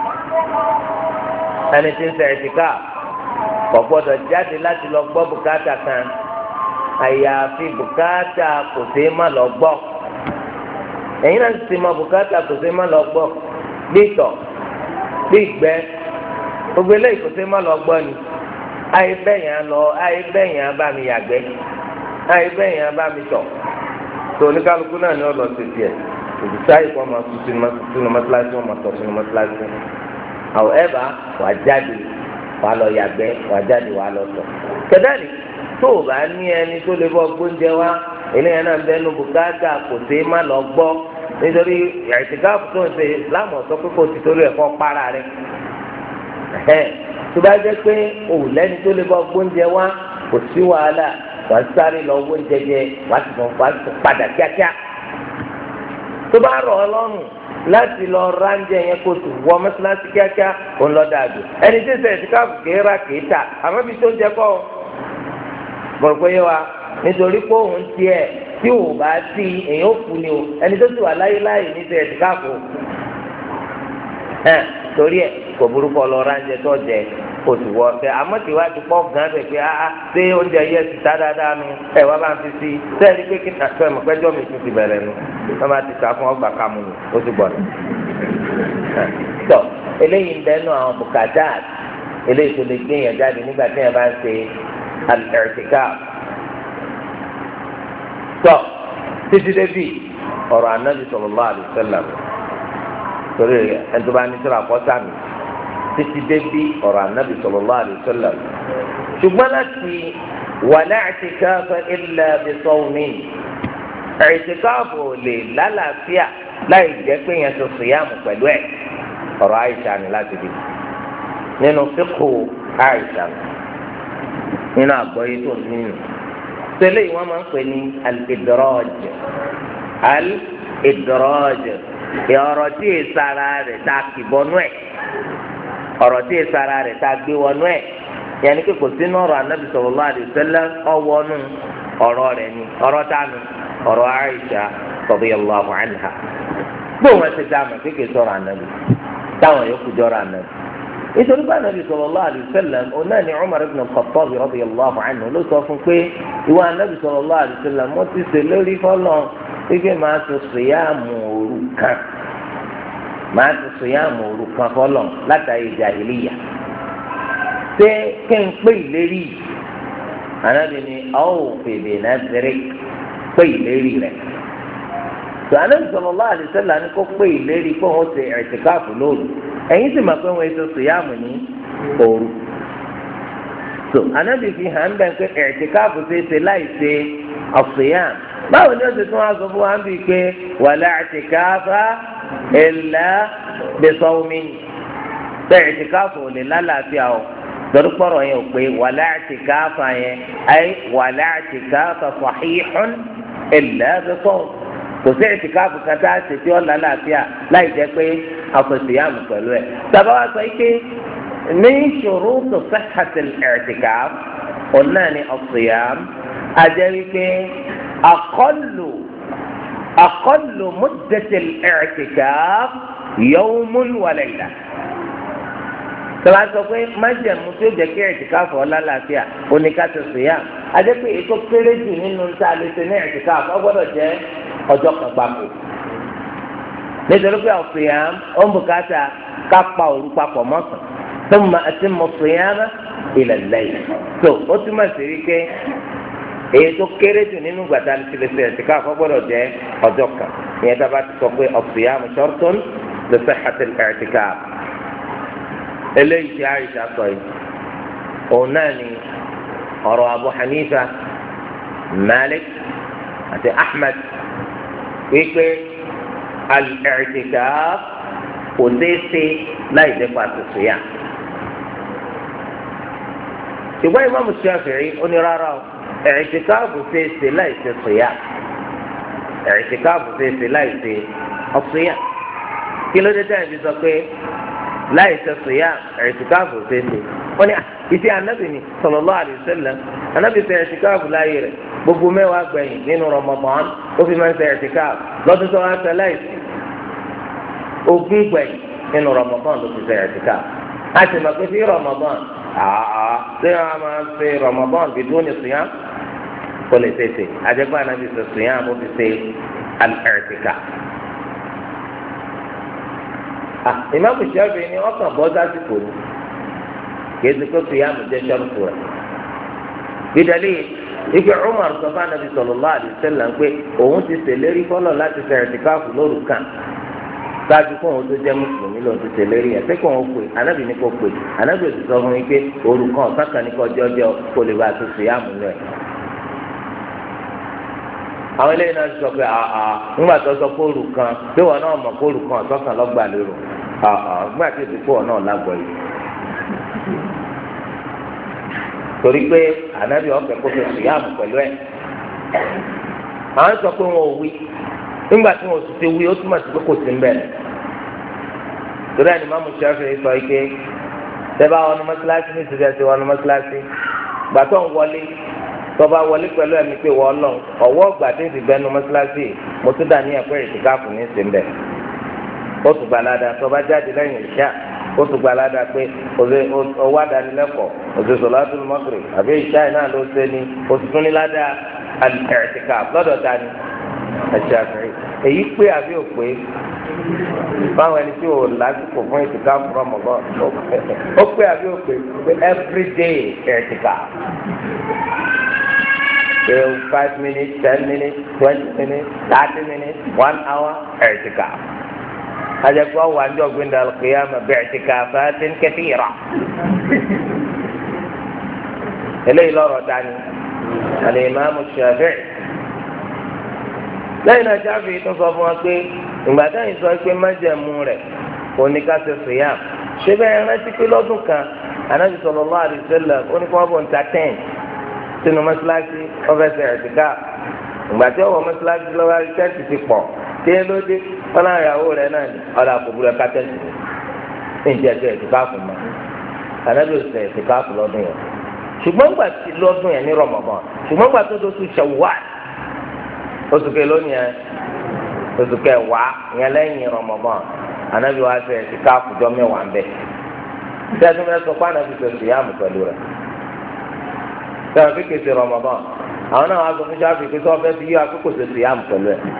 ẹni tí ń ṣe ẹ̀sìká kò gbọ́dọ̀ jáde láti lọ gbọ́ bùkátà kan àyàfi bùkátà kò sí má lọ gbọ́ ẹ̀yin náà ti mọ bùkátà kò sí má lọ gbọ́ bí ìtọ̀ bí ìgbẹ́ gbogbo eléyìí kò sí má lọ gbọ́ ni ayé bẹ́yìn lọ ayé bẹ́yìn bá mi yàgbẹ́ ayé bẹ́yìn bá mi tọ̀ tó oníkálukú náà ni ọ̀dọ̀ ti tiẹ̀ òbíṣà ìkọ́ máa tún sínú mọ́tíláṣí wọn máa tọ̀ sínú mọ́tíláṣí however wàá jáde wàá lọ yàgbẹ́ wàá jáde wàá lọ tọ̀ kẹ́dẹ́rì tó o bá ní ẹni tó lè bọ́ gbóúnjẹ wá eléyàn náà bẹnu bùkátà kò sí má lọ gbọ́ nítorí ìtìkáàfù tó ń ṣe Islam sọ pé kò ti torí ẹ̀kọ́ para rẹ̀ tó bá jẹ́ pé òun lẹ́ni tó lè bọ́ gbóúnjẹ wá kò sí wàhálà wàá sáré lọ gbóúnjẹ jẹ wàá ti fún wàá ti padà kíákíá tó bá rọ̀ ọ́ lọ́rùn láti lọ ránjẹ yẹn kó tó wọ mọ́sálásí kíákíá òun lọ dàgbé ẹni tí ń ṣe ìtìkáàfù kéèrà kéèta àmọ́ bí tó ń jẹ kọ́ bọ̀rọ̀ pé yẹ wa nítorí pé òun tiẹ̀ tí ò bá sí èèyàn kú ni o ẹni tó ti wà láyé láyé ní ti ẹ̀dínkàfọ́ ẹ̀ torí ẹ̀ kò burúkọ lọ ránjẹ tó jẹ kò sì wọ ọ̀fẹ́ àmọ́ tí wàá ti pọ̀ gan bẹ̀ pé áá ṣé oúnjẹ yẹ ti ta dáadáa nu ẹ̀ wá bá ń fi sí sẹ́ẹ̀rí pé kí nàṣọ ẹ̀mọ̀ pẹ́jọ́ mi tún ti bẹ̀rẹ̀ nu wọ́n bá ti ta fún ọgbà kàmú ni ó ti gbọ̀nà. tọ́ eléyìí ń bẹ́nu àwọn bùkátà eléyìí tó lè gbé yẹn jáde nígbà tí yẹn bá ń ṣe al-i'tikaf tọ́ títí débi ọ̀rọ̀ Ànábì sallallahu alaihi wasallam torí ẹni tó bá ní sọ̀rọ̀ àkọ́sà mi títí débi ọ̀rọ̀ Ànábì sallallahu alaihi wasallam ṣùgbọ́n láti wala i'tikafa illa bi sawmin i'tikaf ò lè lálàáfíà láì jẹ́ pé yẹn tó sùyàmù pẹ̀lú ẹ̀ ọ̀rọ̀ Àìṣà ni láti bí nínú fíkù Àìṣà nínú àgbọ́yé tó nínú tẹ́lẹ̀ yìí wọ́n máa ń pè ní al-idraj al-idraj ọ̀rọ̀ tí ìsara rẹ̀ tá a kì bọ́nú ẹ̀ ọ̀rọ̀ tí ìsara rẹ̀ tá a gbé wọnú ẹ̀ yẹnni pé kò sínú ọ̀rọ̀ Ànábì sallallahu alaihi wasallam ọwọ́nú ọ̀rọ̀ rẹ̀ ni ọ̀rọ̀ tánu ọ̀rọ̀ Àìṣà radiyallahu anha gbóhùn ẹsẹ̀ dáàmú kékeré sọ̀rọ̀ Ànábì táwọn yòókù jọ̀rọ̀ Ànábì nítorí bá Ànábì sallallahu alaihi wasallam ọ̀nà ni Umar ibn al-Khattab radiyallahu anhu ló sọ fún pé ìwà Ànábì sallallahu alaihi wasallam mo ti ṣe lórí fọlọ́ wípé máa tó sòyàmù òru kan máa tó sòyàmù òru kan fọlọ́ látàrí jàhílíyà ṣé kí n pé ìlérí Ànábì ni awfi bi nadrik pé ìlérí rẹ̀ tó Ànábì sallallahu alaihi wasallam ni kó pé ìlérí kó wọ́n ṣe i'tikafu lóru ẹ̀yin sì máa pé wọ́n ètò sòyàmù ní òru tó Ànábì fi hàn bẹ́ẹ̀ pé i'tikafu ṣe é ṣe láì ṣe as-siyam báwo ni ó ti tún wá sọ fún wa ń bí pé wala i'tikafa illa bi sawmin bẹ́ẹ̀ i'tikafu ò lè lálàáfíà o torí pọ̀rọ̀ yẹn ò pé wala i'tikafa yẹn ay wala i'tikafa sahihun illa bi sawm kò sí i'tikafu kan tá a ṣe tí ó lálàáfíà láì jẹ́ pé àfẹsíyàmù pẹ̀lú ẹ̀ sábà wá sọ pé ní shurut sihhatil i'tikaf ọ̀nà ni as-siyam ajẹ́ wípé aqallu aqallu muddatil i'tikaf yawmun wa layla tọ́lá sọ pé májẹ̀mú tó jẹ́ kí i'tikaf ọ̀la láàfíà oníkàtà siyam ajẹ́ pé ètò kéré jù nínú tá a lè ṣe ní i'tikaf ó gbọ́dọ̀ jẹ́ ọjọ́ kan gbáko nítorí pé as-siyam ó ń bùkátà ká pa òru papọ̀ mọ́sàn thumma atimmu as-siyama ila al-layl tó ó túmọ̀ sí wípé èyí tó kéré jù nínú gbàtà tìlẹsẹ ẹtìká àkọ́gbọ́dọ̀ jẹ́ ọjọ́ kan ìyẹn dábàá ti sọ pé as-siyam shartun li sihhati al-i'tikaf eléyìí tí Àìṣà sọ yìí òun náà ni ọ̀rọ̀ Abu Hanifa Malik àti Ahmad wípé al-i'tikaf kò déése láì dẹ́kun àtúnṣe yá ṣùgbọ́n Imam Shafi'i ó ní rárá o. I'tikafu ṣeéṣe láìṣe siyam i'tikafu ṣeéṣe láìṣe as-siyam kí ló dé tẹ́ ẹ̀ fi sọ pé láìṣe siyam i'tikafu ṣeéṣe wọ́n ní ìṣe anábì ni sallallahu alaihi wasallam anábì ṣe i'tikafu láyé rẹ̀ gbogbo mẹ́wàá gbẹ̀yìn nínú Ramadan ó fi máa ń ṣe i'tikafu lọ́dún tó wá ṣe láìṣe ogún gbẹ̀yìn nínú Ramadan ló fi ṣe i'tikafu a sì mọ̀ pé sí Ramadan àà ṣé a máa ṣe Ramadan biduni siyam kò lè tètè àjẹgbọ́n ànábì sọ sùyàm ó fi ṣe al-i'tikaf. ìmáàmù Ṣáfi'í ni wọ́n kàn bọ́ sásìkò ni kì í ti kó sùyàm jẹ́ ṣọ́ọ̀tù rẹ̀. bídẹ́lì ike Umar sọ fún anabi sallallahu alaihi wasallam pé òun ti ṣèlérí fọlọ láti ṣe ẹtìkáàfù lóru kan ṣáájú kó òun tó jẹ mùsùlùmí lòun ti ṣèlérí ẹ pé kó òun pè anabi ní kó pè anabi ò ti sọ fún mi pé òru kan ọ̀sán kan ní kó jọjọ kó lè bá a tó ṣe yá mú lọ ẹ. àwọn eléyìí náà sọ pé àà ńgbà tó sọ pé òru kan pé wọn náà mọ̀ pé òru kan ọ̀sán kan lọ́gbà lérò àà ńgbà tó ti pé wọn náà lágbọ̀ yìí. torí pé ànábì ọ̀fẹ́ kó fi sùyàmù pẹ̀lú ẹ̀ àwọn sọ pé wọn ò wí nígbà tí wọn ò sì ti wí ó túmọ̀ sí pé kò sí ń bẹ̀rẹ̀ torí ẹni máa mú Ṣáfi'í sọ ike tẹ́bá wọnú mọ́sálásí ní ìṣẹ̀lẹ̀ tí wọnú mọ́sálásí gbàtọ́ ń wọlé tọ́ba wọlé pẹ̀lú ẹ̀mí pé wọ́n lọ ọ̀wọ́ ọgbà tí ń sì bẹnu mọ́sálásí mo tún dà ní ẹ̀pẹ́ ìtìkáàfù ní ìsìnbẹ̀ ó tún gbà ládàá tọ́ba jáde lẹ́yìn ìṣá ó tún gba aládàá pé ọwọ́ àdánilẹ́kọ̀ọ́ òṣèṣọ ládùn mọ́kìrì àbí ìṣáì náà ló ṣe ní oṣù tún ní ládàá al-i'tikaf lọ́dọ̀ ta ni ẹ̀ṣẹ̀ àfẹ́rẹ́ èyí pé àbí ò pé báwọn ẹni tí ò lásìkò fún i'tikaf rọmọgọ́ ó pé àbí ò pé pé everyday i'tikaf five minutes ten minutes twenty minutes thirty minutes one hour i'tikaf. ajẹ́pọ̀ wà ní ọ̀gbìn dàlùkìyàmà bi'tikafatin kathira. eléyìí lọ́rọ̀ dání al-Imam Shafi'i. lẹ́yìn náà Shafi'i tó sọ fún wa pé ìgbà táyì sọ pé májẹ̀mú rẹ̀ òní ká ṣe siyam. ṣé bẹ́ẹ̀ rántí pé lọ́dún kan Ànábì sallallahu alaihi wasallam ó ní kí wọ́n bọ̀ ń ta ten sínú mọ́ṣáláṣí ọ̀fẹ́sẹ̀ ẹ̀dìgá. ìgbà tí ọwọ́ mọ́ṣáláṣí lọ́wọ́ tẹ́ǹtì ti pọ̀ tí ẹ lóde ọlá ìyàwó rẹ náà ni ọlá àkókò kátẹ́ǹtì ní ìjẹ́ ẹ̀jẹ̀ ẹ̀dìgáàfù mọ́ Ànábì òsè ẹ̀dìgáàfù lọ́dún yẹn ṣùgbọ́n gbà tí lọ́dún yẹn ní Ramadan ṣùgbọ́n gbà tó tó tún Shawwal oṣù kẹ lónìí yẹn oṣù kẹ wá yẹn lẹ́yìn Ramadan Ànábì wa ṣe ẹ̀dìgáàfù jọ mẹ́wàá ń bẹ̀ tí a tún bẹ sọ pé Ànábì sọ síyàmù pẹ̀lú rẹ̀ sọ̀rọ̀ fi kèsì Ramadan àwọn náà wàá sọ fún jáde pé sọ fẹ́ fi yí akókò ṣe síyàmù pẹ̀lú ẹ̀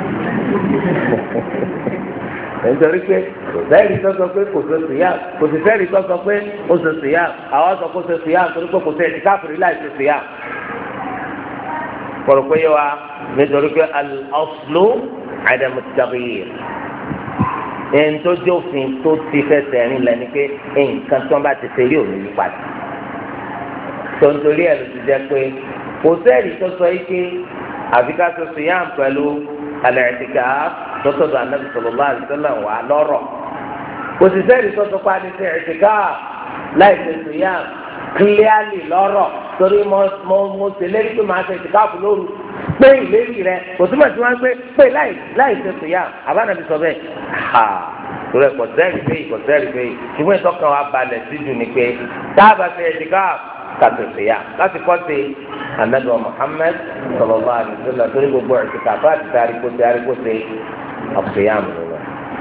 nítorí pé kò sẹ́ẹ̀rì tó sọ pé kò ṣe síyàmù kò sì sẹ́ẹ̀rì tó sọ pé ó ṣe síyàmù àwọn sọ pé ó ṣe síyàmù torí pé kò ṣe ẹ̀dí káfíìrì láì ṣe síyàmù. kọ̀rọ̀ pé yẹ wa nítorí pé al-aslu adamu at-taghyir ẹni tó jófin tó ti fẹsẹ̀ rìn lẹ́ni pé nǹkan tó ń bá ti ṣe rí òní yí padà tontori ẹ̀ ló ti jẹ́ pé kò sẹ́ẹ̀rì tó sọ yìí pé àfi ká tó siyam pẹ̀lú al-i'tikaf tọ́sọ̀dọ̀ Ànábì sallallahu alaihi wasallam wà lọ́rọ̀ kò sì sẹ́ẹ̀rì tó sọ pé a ti ṣe i'tikaf láì ṣe siyam kílíàlì lọ́rọ̀ torí mo mo mo ṣe lérí pé màá ṣe i'tikaf lóru pé ìlérí rẹ kò túmọ̀ sí wọn pé pé láì láì ṣe siyam àbánàbí sọ bẹ́ẹ̀ ha torí kò sẹ́ẹ̀rì pé kò sẹ́ẹ̀rì pé ṣùgbọ́n ìtọ́kàn wa balẹ̀ síjú ni pé táàbà ṣe i'tikaf kàtòsíyà láti kọ́ sí anabi Muhammad sallallahu alaihi wasallam torí gbogbo ẹ̀sìkà fún àtìsá àríkóse àríkóse ọ̀síyà mìíràn.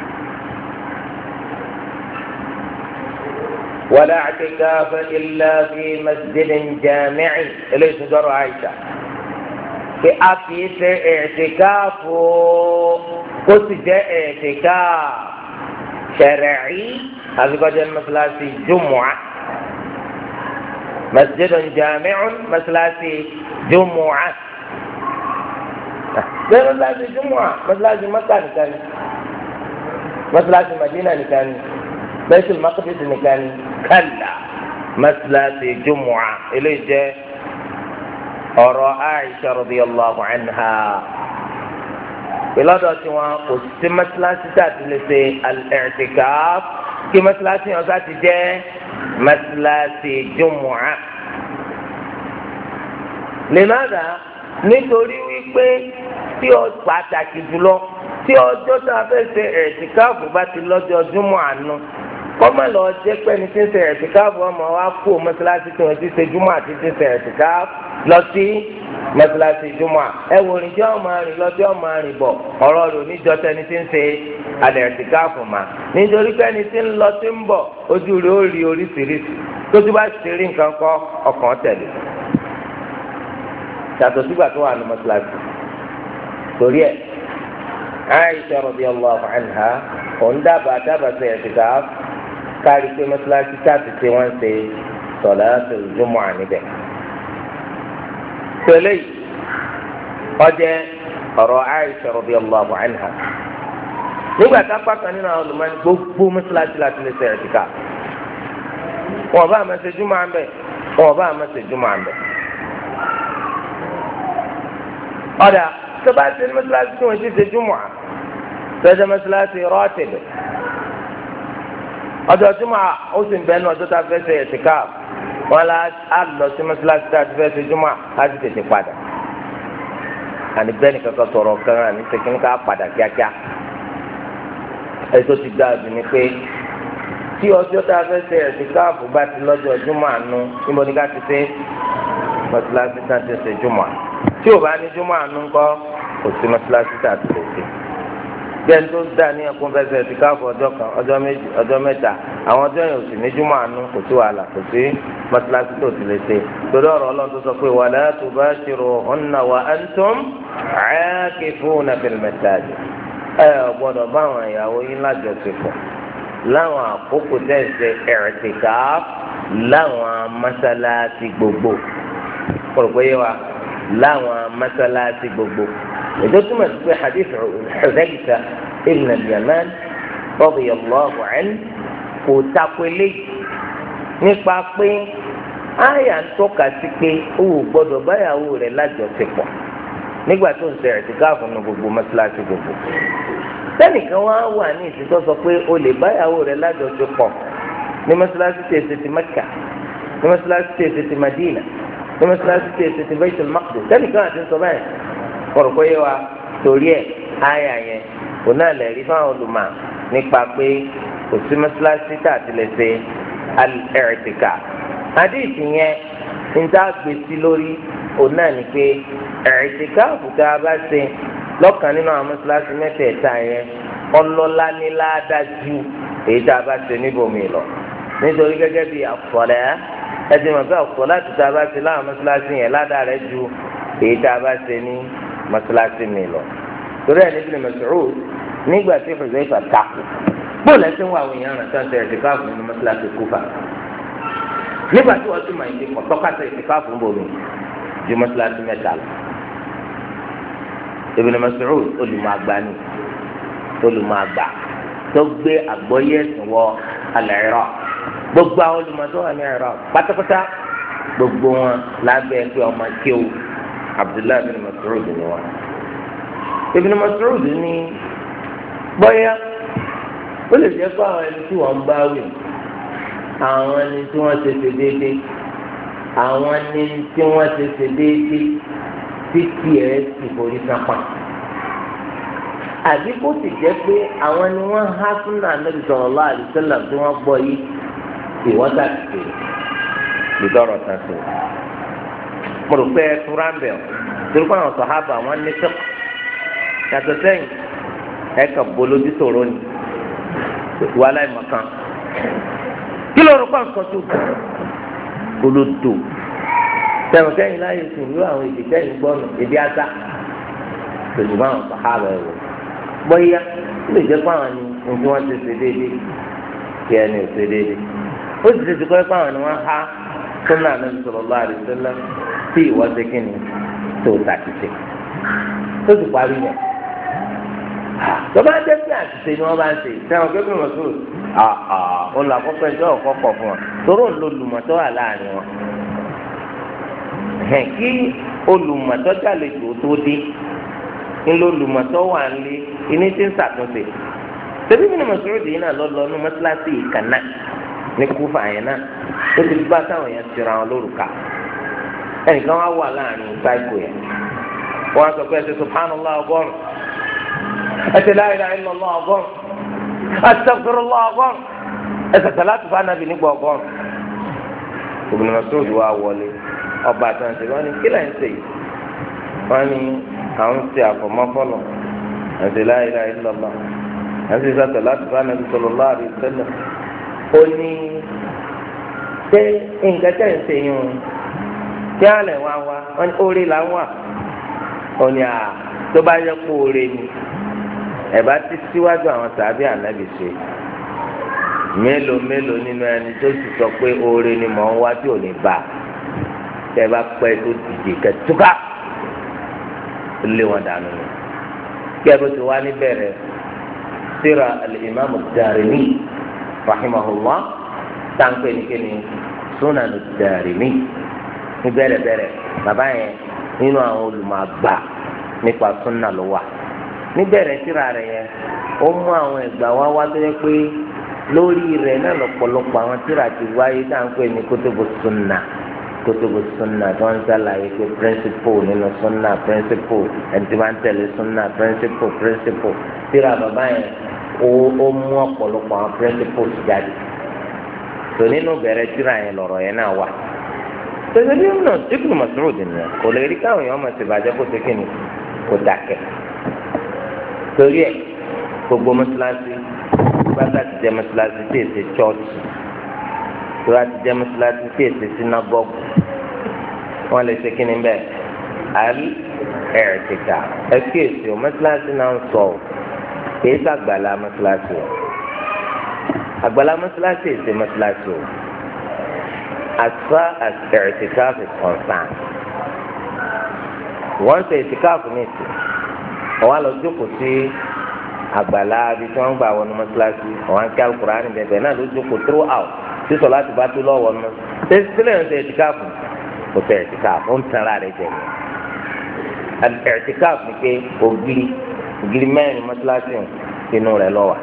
wala i'tikafa illa fi masjidin jami'in eléyìí tún dọ́rọ̀ Àìṣà pé a kì í ṣe i'tikafu kó sì jẹ́ i'tikaf shar'i àfikọ́jẹ́ mọ́sálásí jumu'ah. مسجد جامع مسلاسي جمعة غير مسلاسي جمعة مسلاسي مكة نكان مسلاسي مدينة نكان بيت المقدس نكان كلا مسلاسي جمعة إليه جاء أرى عائشة رضي الله عنها إلى ذات وقت مسلاسي ذات لسي الاعتكاف كي مسلاسي ذات جاء masilasi jumua lèmàdà nítorí wípé tí ọ pàtàkì jùlọ tí ọjọ́ tá a fẹ́ ṣe ẹ̀ẹ́dìkáàfù bá ti lọ́jọ́ júmọ̀ àánú kọ́mọ̀ lọ jẹ́ pé ní ti ń ṣe ẹ̀ẹ́dìkáàfù ọmọ wa kú mọ́sálásí tí wọ́n ti ṣe júmọ̀ àti ti ṣe ẹ̀ẹ́dìkáàfù lọ sí mọ́sálásí júmọ̀ ẹ wò ní jẹ́ ọmọ rìn lọ jẹ́ ọmọ rìn bọ̀ ọ̀rọ̀ rẹ̀ oníjọ́ tẹni tí ń ṣe ẹ̀ẹ́dìkáàfù mà nítorí pé ẹni tí ń lọ tí ń bọ̀ ojú rẹ̀ ó rí oríṣiríṣi tó ti bá ṣe rí nǹkan kọ́ ọkàn tẹ̀lé yàtọ̀ sígbà tó wà ní mọ́sálásí torí ẹ̀ Aisha radiyallahu anha òun dábàá dábàá ṣe i'tikaf kárí pé mọ́sálásí táàtì tí wọ́n ṣe salatul jumu'ah níbẹ̀. tẹ́lẹ̀ ọjẹ́ ọ̀rọ̀ Aisha radiyallahu anha nígbà tá a pàkan nínú àwọn olùmọ̀ọ́ni gbogbo mọ́sálásí láti lè ṣe i'tikaf wọn bá àmọ́ ṣe jùmọ̀ àmbẹ̀ wọn bá àmọ́ ṣe jùmọ̀ àmbẹ̀. ọ̀dà tó bá ṣe ní mọ́sálásí tí wọ́n ti ṣe jùmọ̀ à sọ́jà mọ́sálásí rọ́ọ̀tìbì ọjọ́ jùmọ̀ ó sì ń bẹ́ẹ̀ ní ọjọ́ tá a fẹ́ ṣe i'tikaf wọn la á lọ sí mọ́sálásí tá a ti fẹ́ ṣe jùmọ̀ á ti tètè padà àní bẹ́ẹ̀ ni kankan sọ̀rọ̀ kan àní tẹ̀kínní ká padà kíákíá ètò ti dáa jù ní pé tí ọjọ́ tá a fẹ́ ṣe i'tikaf bá ti lọ́jọ́ jùmọ̀ àánú níbo ni ká ti ṣe mọ́sálásí tá a ti ṣe jùmọ̀ tí ò bá ní jùmọ̀ àánú ńkọ́ kò sí mọ́sálásí tá a ti lè ṣe. bẹ́ẹ̀ tó dá ní ẹkún fẹ́ ṣe i'tikaf ọjọ́ kan ọjọ́ méjì ọjọ́ mẹ́ta àwọn ọjọ́ yẹn ò sì ní jùmọ̀ àánú kò sí wàhálà kò sí mọ́sálásí tó ti lè ṣe. torí ọ̀rọ̀ Ọlọ́run tó sọ pé wala tubashiruhunna wa antum aakifuna fil masajid ẹ gbọ́dọ̀ bá àwọn ìyàwó yín lájọṣepọ̀ láwọn àkókò tẹ̀sẹ̀ i'tikaf láwọn mọ́sálásí gbogbo kọ̀rọ̀kọ̀ yé wa láwọn mọ́sálásí gbogbo ètò túmọ̀ sí pé hadith Hudhayfa ibn al-Yaman radiyallahu anhu kò takwélé nípa pé àyà ń tọ́ka sí pé ó gbọ́dọ̀ báyàwó rẹ̀ lájọṣepọ̀ nígbà tó ń ṣe i'tikaf nínú gbogbo mọ́sálásí gbogbo sẹ́nìkan wá wà ní ìsìtọ́ sọ pé o lè báyàwó rẹ̀ lájọṣepọ̀ ní mọ́sálásí tí èsì ti Mẹ́kà ní mọ́sálásí tí èsì ti Madina ní mọ́sálásí tí èsì ti Baitul Maqdis sẹ́nìkan àti sọ báyìí kọ̀rọ̀ pé yé wa torí ẹ̀ àyà yẹn kò náà lè rí fáwọn olùmọ̀ nípa pé kò sí mọ́sálásí tá a ti lè ṣe al-i'tikaf àdéhìí yẹn ń tá a gbé sí lórí òun náà ni pé i'tikaf tá a bá ṣe lọ́kàn nínú àwọn mọ́sálásí mẹ́tẹ̀ẹ̀ta yẹn ọlọ́lá ní ládájú èyí tá a bá ṣe níbòmí lọ nítorí gẹ́gẹ́ bí àfọ̀lẹ́ ẹtì mọ̀ pé àfọ̀lẹ́ àti tá a bá ṣe láwọn mọ́sálásí yẹn ládàá rẹ̀ ju èyí tá a bá ṣe ní mọ́sálásí mi lọ. torí ẹ̀ níbi ní Mas'ud nígbà tí Hudhayfa takò bóòlù ẹsẹ̀ ń wá àwọn èèyàn rẹ̀ tó ń ṣe i'tikaf nínú mọ́sálásí Kúfà nígbà tí wọ́n ti mọ̀ ìdí pọ̀ tọ́kasí i'tikaf ń bòmí ju mọ́sálásí mẹ́ta lọ. Ibn Mas'ud olùmọ̀àgbà ni olùmọ̀àgbà tó gbé àgbọ́yé ẹ̀sìn wọ al-Iraq gbogbo àwọn olùmọ̀tò wà ní Iraq pátápátá gbogbo wọn lábẹ́ pé ọmọ kéwù Abdullahi ibn Mas'ud ni wọn. Ibn Mas'ud ní bóyá ó lè jẹ́ pé àwọn ẹni tí wọ́n ń bá wí àwọn ẹni tí wọ́n ṣe ṣe déédéé àwọn ẹni tí wọ́n ṣe ṣe déédéé títí ẹ̀ sì forí sápá àbí kó sì jẹ́ pé àwọn ni wọ́n há súnà Ànábì sallallahu alaihi wasallam tí wọ́n gbọ́ yìí ìwọ́n dà sí ìdọ́rọ̀ tán sí. mo rò pé ẹ túra ń bẹ̀ ọ́ torí pé àwọn sàhábà wọn ní sọ́kù yàtọ̀ sẹ́yìn ẹ kàn bolójú sọ̀rọ̀ ni wà láì mọ̀kan kí ló rò pàǹkọ́ tó bolódò sẹ́wọ̀n kẹ́yìn láyé sùn ló àwọn èdè kẹ́yìn gbọ́nù èdè àṣà lòdì bá àwọn sàhábà ẹ̀ wò bóyá ó lè jẹ́ pé àwọn ni ohun wọ́n ti ṣe déédéé kí ẹni ò ṣe déédéé ó sì ti kọ́ pé àwọn ni wọ́n há súnà Ànábì sallallahu alaihi wasallam tí ìwọ́n ṣe kí ni tó tàkìtì tó sì parí yẹn. tó bá jẹ́ pé àṣìṣe ni wọ́n bá ń ṣe sẹ́wọ̀n kí wọ́n sọ òun là kọ́kọ́ ẹjọ́ ọ̀kọ́ pọ̀ fún wọn torí òun ló lùmọ̀tọ́ wà láàrin wọn. kí olùmọ̀tọ́ jàlejò tó dé ńlọ olùmọ̀tọ́ wà ń lé iní tí ń ṣàtúnṣe tẹbi bí ní Mas'ud yìí náà lọ lọ ní mọ́sálásí yìí kan náà ní Kúfà yẹn náà ó ti bá táwọn yẹn ti ra wọn lórúkà ẹnìkan wá wà láàrin báìkò yẹn wọn sọ pé ẹ ti subhanallah ọgọ́rùn ẹ ti la ilaha illallah ọgọ́rùn astaghfirullah ọgọ́rùn ẹ ti salatu fún Ànábì nígbà ọgọ́rùn Ibn Mas'ud wá wọlé ọba àtàǹtì wọn ni kí lẹ́yìn ṣe yìí wọn ni àwọn ti àfọmọ́fọ́lọ́ àti la ilaha illallah àti ìsàtọ̀ láti bá Ànábì sallallahu alaihi wasallam ó ní ṣé nǹkan tẹ̀ ń ṣe yún kí á lẹ̀ wá wá wọ́n ní oore là ń wà ó ní à tó bá yẹ kó oore ni ẹ̀ bá ti síwájú àwọn tàbí ànábì ṣe mélòó mélòó nínú ẹni tó sì sọ pé oore ni mò ń wá tí ò ní bá tẹ́ bá pẹ́ tó dìde kẹtùkà ó lé wọn dànù ni kí ẹ bó ti wá níbẹ̀rẹ̀ síra al-Imam ad-Darimi rahimahullah táǹpẹ̀ nìkéni Sunan ad-Darimi ní bẹ̀rẹ̀bẹ̀rẹ̀ bàbá yẹn nínú àwọn olùmọ̀ àgbà nípa sunna ló wà níbẹ̀rẹ̀ síra rẹ̀ yẹn ó mú àwọn ẹ̀gbà wá wá tó yẹ pé lórí rẹ̀ náà lọ́pọ̀lọpọ̀ àwọn síra ti wáyé táǹpẹ̀ ní kutubu sunna kutubu sunna tó ń sàlàyé pé principle nínú sunna principle ẹni tí wọ́n ń tẹ̀lé sunna principle principle síra bàbá yẹn ó mú ọ̀pọ̀lọpọ̀ àwọn principles jáde tó nínú bẹ̀rẹ̀ síra yẹn lọ̀rọ̀ yẹn náà wà. tẹ̀sán bí ọ̀nà Ibn Mas'ud nìyẹn kò lè rí káwọn èèyàn máa ti bàjẹ́ kó ṣe kíni kó dàkẹ́. torí ẹ̀ gbogbo mọ́ṣáláṣí bàtà ti jẹ́ mọ́ṣáláṣí tí èsè chọ́ọ̀chì tó bá ti jẹ́ mọ́ṣáláṣí tí èsè sínágọ́gù wọ́n lè ṣe kíni bẹ́ẹ̀ al-i'tikaf ẹ kíyèsí o mọ́ṣáláṣí náà ń sọ ọ́ kìí sàgbàlá mọ́ṣáláṣí o àgbàlá mọ́ṣáláṣí èsè mọ́ṣáláṣí o as far as i'tikaf is concerned wọ́n ṣe i'tikaf ní ìsìn ọ̀wá lọ jókòó sí àgbàlá ibi tí wọ́n gbà wọnú mọ́ṣáláṣí ọ̀wá ń kí Al-Qur'ani bẹ̀bẹ̀ náà ló jókòó throughout sísọ láti bá tó lọ́wọ́ nù ṣé sílẹ̀ ń ṣe i'tikaf kò ṣe i'tikaf ó ń tanra rẹ̀ jẹ̀ ní i'tikaf ni pé ògiri ògiri mẹ́rin mọ́ṣáláṣí inú rẹ̀ lọ́wọ́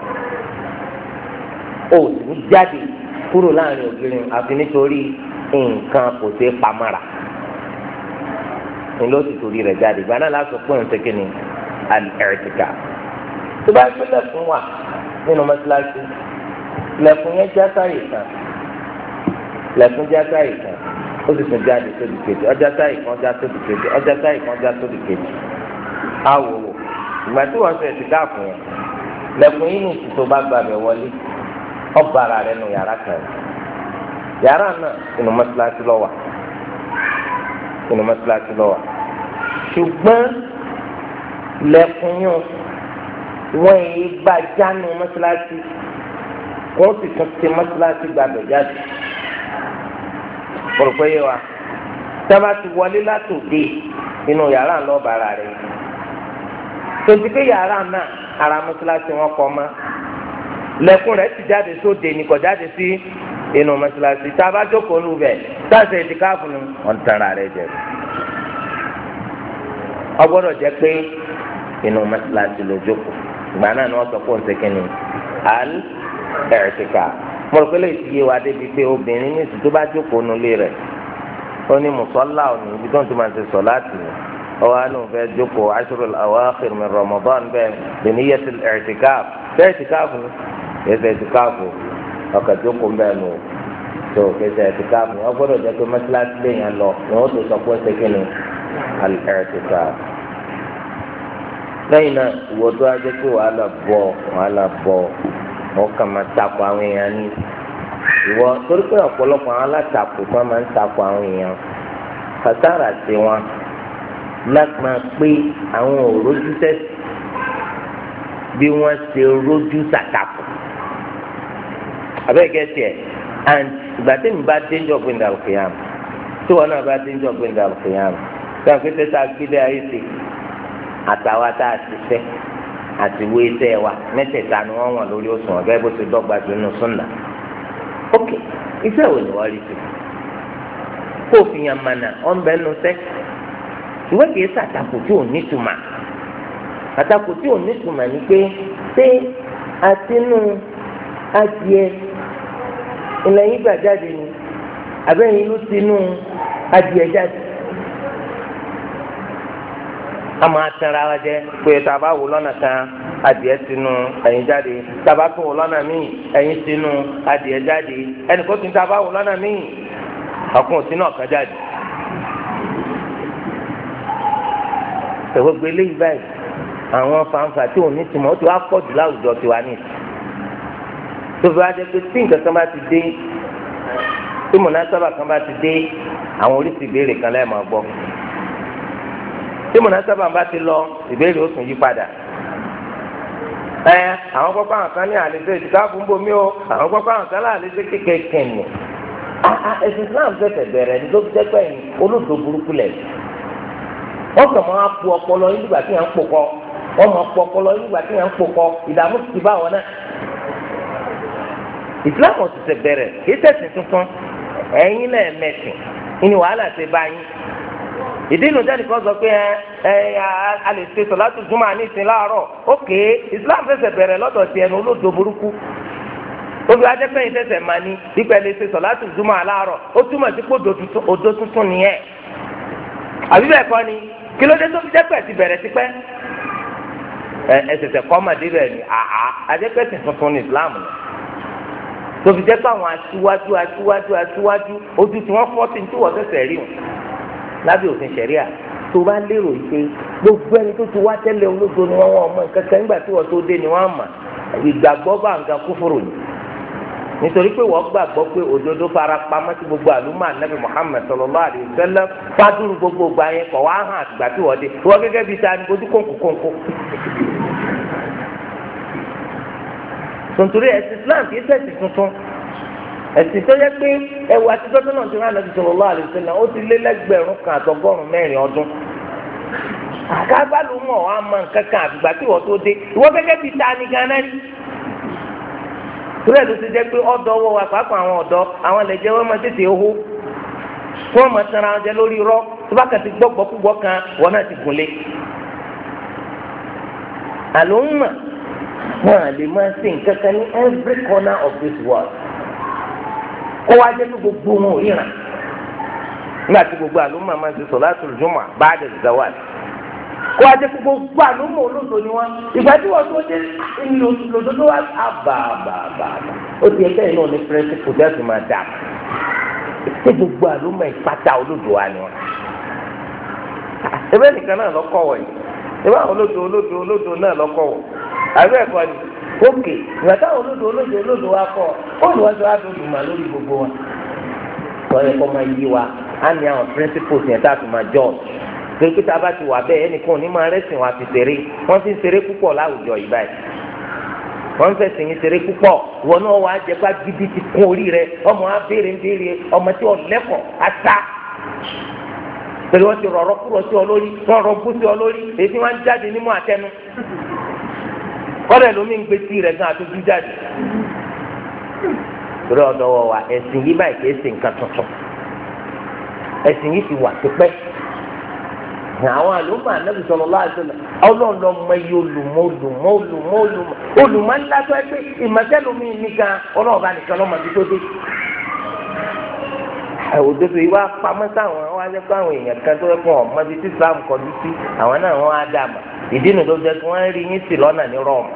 ó sì ń jáde kúrò láàrin ògiri àfi nítorí nǹkan kò ṣe é pamọ́ra ní ló sì torí rẹ̀ jáde ìgbà náà láti pé òun ṣe kí ni al-i'tikaf tó bá gbé lẹ́kùn wà nínú mọ́ṣáláṣí lẹ́kùn yẹn já sáyè kan lẹ́kùn já sáyè kan ó sì tún jáde sódì kejì ọjà sáyè kan já sódì kejì ọjà sáyè kan já sódì kejì awòwò ìgbà tí wọ́n ṣe i'tikaf yẹn lẹ́kùn yìí ní ìtìtò bá gbàgbẹ́ wọlé ọba ara rẹ̀ nù yàrá kan yàrá náà inú mọ́ṣáláṣí ló wà inú mọ́ṣáláṣí ló wà ṣùgbọ́n lẹ́kùn yẹn wọ́n yìí gbà jánu mọ́ṣáláṣí wọ́n sì tún ti mọ́ṣáláṣí gbàgbẹ́ jáde pọ̀rọ̀pọ̀ yẹ wa sábà ti wọlé látòdì inú yàrá ńlọ bàrà rẹ̀ tonti pé yàrá náà ara mọ́ṣáláṣí wọn kọ́ mọ́ lẹ́kùn rẹ̀ ti jáde sóde ní kò jáde sí inú mọ́ṣáláṣí tá a bá jókòó nù bẹ̀ sáàsì ìtìkáàfù ni wọ́n tara rẹ̀ jẹ. ó gbọ́dọ̀ jẹ́ pé inú mọ́ṣáláṣí ló jókòó ìgbà náà ni wọ́n sọ fún ṣẹ́kẹ́ni al-i'tikaf. mo rò pé lè ti yé wa débi pé obìnrin ní ìsìn tó bá jókòó nulẹ̀ rẹ̀ ó ní mùsọ́lá òní ibi tó ń tó máa ṣe sọ láti ní ọwọ́ àánú fẹ́ jókòó ashrul awakhir min Ramadan bẹ́ẹ̀ bẹ̀níyẹtì i'tikaf bẹ́ẹ̀ i'tikaf ni kẹsẹ̀ i'tikaf ọkà jókòó bẹ́ẹ̀ nù tó kẹsẹ̀ i'tikaf ni wọ́n gbọ́dọ̀ jẹ́ pé mọ́tíláṣí lèèyàn lọ ni wọ́n tó sọ pé ṣe kí ni al-i'tikaf. lẹ́yìn náà ìwọ tó wá jẹ́ pé wàhálà bọ̀ wàhálà bọ̀ wọ́n kà máa takò àwọn èèyàn ní ìwọ torí pé ọ̀pọ̀lọpọ̀ àwọn alátakò tó máa ń takò àwọn èèyàn kàtàrà sí wọn lágbọn pé àwọn òrójú sẹ́sì bí wọ́n ṣe rójú sàtàkù abẹ́gẹ́ tiẹ̀ and ìgbà tí mi bá dénjọ́ gbẹ̀ndà òkèèyàn tí wọn náà bá dénjọ́ gbẹ̀ndà òkèèyàn tí wọn pété tá a gbélé ayé ṣe àtàwa tá a ti fẹ́ àti wo iṣẹ́ wa mẹ́tẹ̀ẹ̀ta ni wọ́n wọ̀n lórí òṣùwọ̀n ọ̀gá ẹ̀bùn ti dọ́gba jù nínú súnà ok iṣẹ́ wo ni wọ́n rí sí kó o fi yàn mànà ọ̀ ń bẹ́ẹ̀ nu sẹ́kì ìwé kìí sàtakò tí ò nítumà àtakò tí ò nítumà ni pé ṣé àtinú adìẹ ilẹ̀ yìí gbà jáde ni àbẹ́yìn ló tinú adìẹ jáde a máa tẹ̀ra wa jẹ́ pé tá a bá wò lọ́nà kan adìẹ tinú ẹ̀yìn jáde tá a bá tún wò lọ́nà míì ẹ̀yìn tinú adìẹ jáde ẹnì kó tún tá a bá wò lọ́nà míì ọkùnrin sínú ọ̀kan jáde. ìwọ́gbé eléyìí báyìí àwọn fanfa tí òun ní tìmọ̀ ó ti wá pọ̀ jù láwùjọ tiwa ní ìsìn tó fi wá jẹ́ pé tí nǹkan kan bá ti dé tí mọ̀nàsábà kan bá ti dé àwọn oríṣi ìbéèrè kan lẹ́ẹ̀ máa gbọ́ tí mùnásábà bá ti lọ ìbéèrè ó tún yí padà ẹ àwọn kọ́kọ́ àwọn kan ní àlejò ìdíkà fún bomi o àwọn kọ́kọ́ àwọn kan ní àlejò kékeré nì ẹ̀sìn Islam fẹsẹ̀ bẹ̀rẹ̀ ní lóbi jẹ́ pẹ́yìn olódò burúkú lẹ̀ wọ́n kàn máa pu ọpọlọ yín nígbà tí yẹn ń pò kọ́ wọ́n máa pu ọpọlọ yín nígbà tí yẹn ń pò kọ́ ìdààmú ti bá wọn náà Islam ò ti bẹ̀rẹ̀ kì í ṣẹ̀sìn tuntun ẹ̀yin lẹ́ẹ̀mẹ̀sìn ní wàhálà ti bá yín ìdí inú jáde kan sọ pé ẹ ẹ a lè ṣe sọ̀látù júmọ̀ ní ìsìn láàárọ̀ ókè Islam fẹsẹ̀ bẹ̀rẹ̀ lọ́dọ̀ tiẹ̀ ní olódò burúkú obì adẹ́pẹ́yìn tẹ̀sẹ̀ máa ní ìpẹ́ lè ṣe sọ̀látù júmọ̀ aláàárọ̀ ó túmọ̀ sí pé òdo tuntun nìyẹn àbí bẹ́ẹ̀ kọ́ ni kí ló dé tó fi jẹ́pẹ́ ti bẹ̀rẹ̀ tipẹ́ ẹ ẹsẹ̀sẹ̀ kọ́ màdé bẹ́ẹ̀ ni àhá adẹ́pẹ́sìn tuntun ní Islam ni tó fi jẹ́ pé àwọn aṣíwájú aṣíwájú aṣíwájú ojú tí wọ́n fọ́ sí ní tí wọ́n ṣẹ̀ṣẹ̀ rí wọn lábẹ́ òfin ṣẹ̀ríà tó bá lérò pé gbogbo ẹni tó ti wá tẹ́lẹ̀ olódo ni wọ́n wọ́n mọ̀ kankan nígbà tí wọ́n tó dé ni wọ́n mọ̀ ìgbàgbọ́ bá nǹkan kúfùrù ni nítorí pé wọ́n gbàgbọ́ pé òdodo fara pamọ́ sí gbogbo àlùmọ́ ànábì Muhammad sallallahu alaihi wasallam fádùrú gbogbo gbà yẹn kọ̀ wá hàn àtìgbà tí wọ́n dé wọ́n gẹ́gẹ́ bíi ta ni ojú kòǹkò kòǹkò. tòǹtòrí ẹ̀sìn Islam kì í ṣẹ̀sìn tuntun ẹ̀sìn tó yẹ pé ẹ̀wù àtijọ́ tó náà ti rán ànábì sallallahu alaihi wasallam ó ti lé lẹ́gbẹ̀rún kan àtọgọ́rùn mẹ́rin ọdún àkábàlù mọ̀ wá mọ nǹkan kan àtìgbà tí wọ́n tó dé wọ́n gẹ́gẹ́ bíi ta ni ganan ni turẹ̀ ló ti jẹ́ pé ọ̀dọ́ wọ wa pàápàá àwọn ọ̀dọ́ àwọn ẹlẹ́jẹ̀ wọn máa tètè hó wọ́n máa tẹ̀ra wọn jẹ lórí irọ́ tó bá kàn ti gbọ́ gbọ́kúgbọ́ kan wọn náà ti gùn lé. àló ń mà wọn à lè máa ṣe nǹkan kan ní every corner of this world kó wá jẹ́ pé gbogbo wọn ò ríran nígbà tí gbogbo àló mà máa ṣe solatul jumu'ah ba'da zawal kó wá jẹ́ pé gbogbo àló mà olóòtú ni wọn ìgbà tí wọ́n tó dé lòdò tó wá àbàbàbà ó ti ẹgbẹ́ yìí náà ní pírẹ́sìpù dẹ́sùn máa dà ṣé gbogbo àló mà ìpátá olóòtú wa ni wọn. ebe nìkan náà lọ́kọ̀ wọ̀ yìí ebe àwọn olóòtú olóòtú olóòtú náà lọ́kọ̀ wọ̀ àbẹ́ ẹ̀kọ́ ni ókè ìgbà táwọn olóòtú olóòtú olóòtú wa kọ́ ó ní wọ́n ti wá dòdò mà lórí gbogbo wọn. wọ́n yẹ kó máa yí wa á ní àwọn pírẹ́sìpù yẹn tá a fi máa jọ́ọ̀jì torí pé tá a bá ti wà bẹ́ẹ̀ ẹnìkan ní máa rẹ́sìn wá fi ṣeré wọ́n fi ń ṣeré púpọ̀ láwùjọ yìí báyìí wọ́n ń fẹ̀sìn yín ṣeré púpọ̀ wọn náà wàá jẹ́ pé gidi ti kún orí rẹ ọmọ á béèrè ń béèrè ọmọ tí ò lẹ́kọ̀ọ́ ata pẹ̀lú wọ́n ti rọ̀rọ̀ kúrò sí ọ lórí wọ́n rọ̀ bú sí ọ lórí èyí tí wọ́n ń jáde nímú àtẹnu kọ́lẹ̀ lómi ń gbé sí rẹ̀ gan àtúntú jáde torí ọ̀dọ̀ wọ̀ wá ẹ̀sìn yìí báyìí kì í ṣe nǹkan tuntun ẹ̀sìn yìí ti wà tipẹ́ àwọn àlùmọ́ ànábì sallallahu alaihi wasallam ọlọ́run lọ mọ iye olùmọ̀ olùmọ̀ olùmọ̀ olùmọ̀ olùmọ̀ ńlá tó ẹgbẹ́ ìmọ̀tẹ́lómi nìkan ọlọ́run bá nìkan lọ́mọ bí tó dé. òdodo yìí wá pamọ́ sáwọn wá jẹ́ pé àwọn èèyàn kan tó yẹ fún ọmọ bíi tí Islam kọjú sí àwọn náà wọ́n á dà mà ìdí nu tó jẹ́ kí wọ́n rí yín sí lọ́nà ní rọ́ọ̀mù.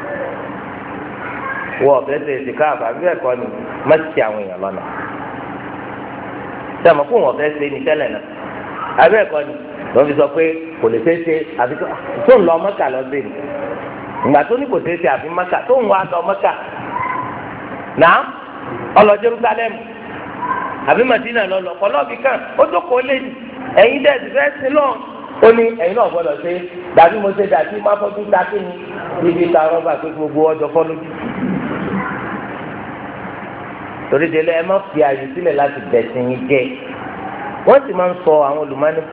wọ́n ọ̀fẹ́ ṣe èsì káàbà bí ẹ̀kọ́ ni má ti àwọn èèyàn lọ́nà. sẹ́mi kó wọ́n fẹ́ ṣe ní tẹ́lẹ̀ náà àbẹ́ ẹ̀kọ́ ni lọ́n fi sọ pé kò lè ṣeéṣe àfi tó ń lọ mọ́kà lọ sí ni ìgbà tó ní kò ṣeéṣe àfi mọ́kà tó ń wá lọ mọ́kà náà ọlọ Jerusalem àbí Madina lọlọ kọlọ́ọ̀bì kan ó jókòó lé ní ẹ̀yin dẹ̀ ti fẹ́ sí lọ́n ó ní ẹ̀yin náà gbọ́dọ̀ ṣe dàbí mo ṣe dàbí má fọ́jú dákì ní ibi ta rọ́bà pé gbogbo ọjọ́ fọ́ lójú. torí délé ẹ má fi àyè sílẹ̀ láti bẹ̀sìn yín jẹ́ wọ́n sì máa ń sọ àwọn olùmọ́ni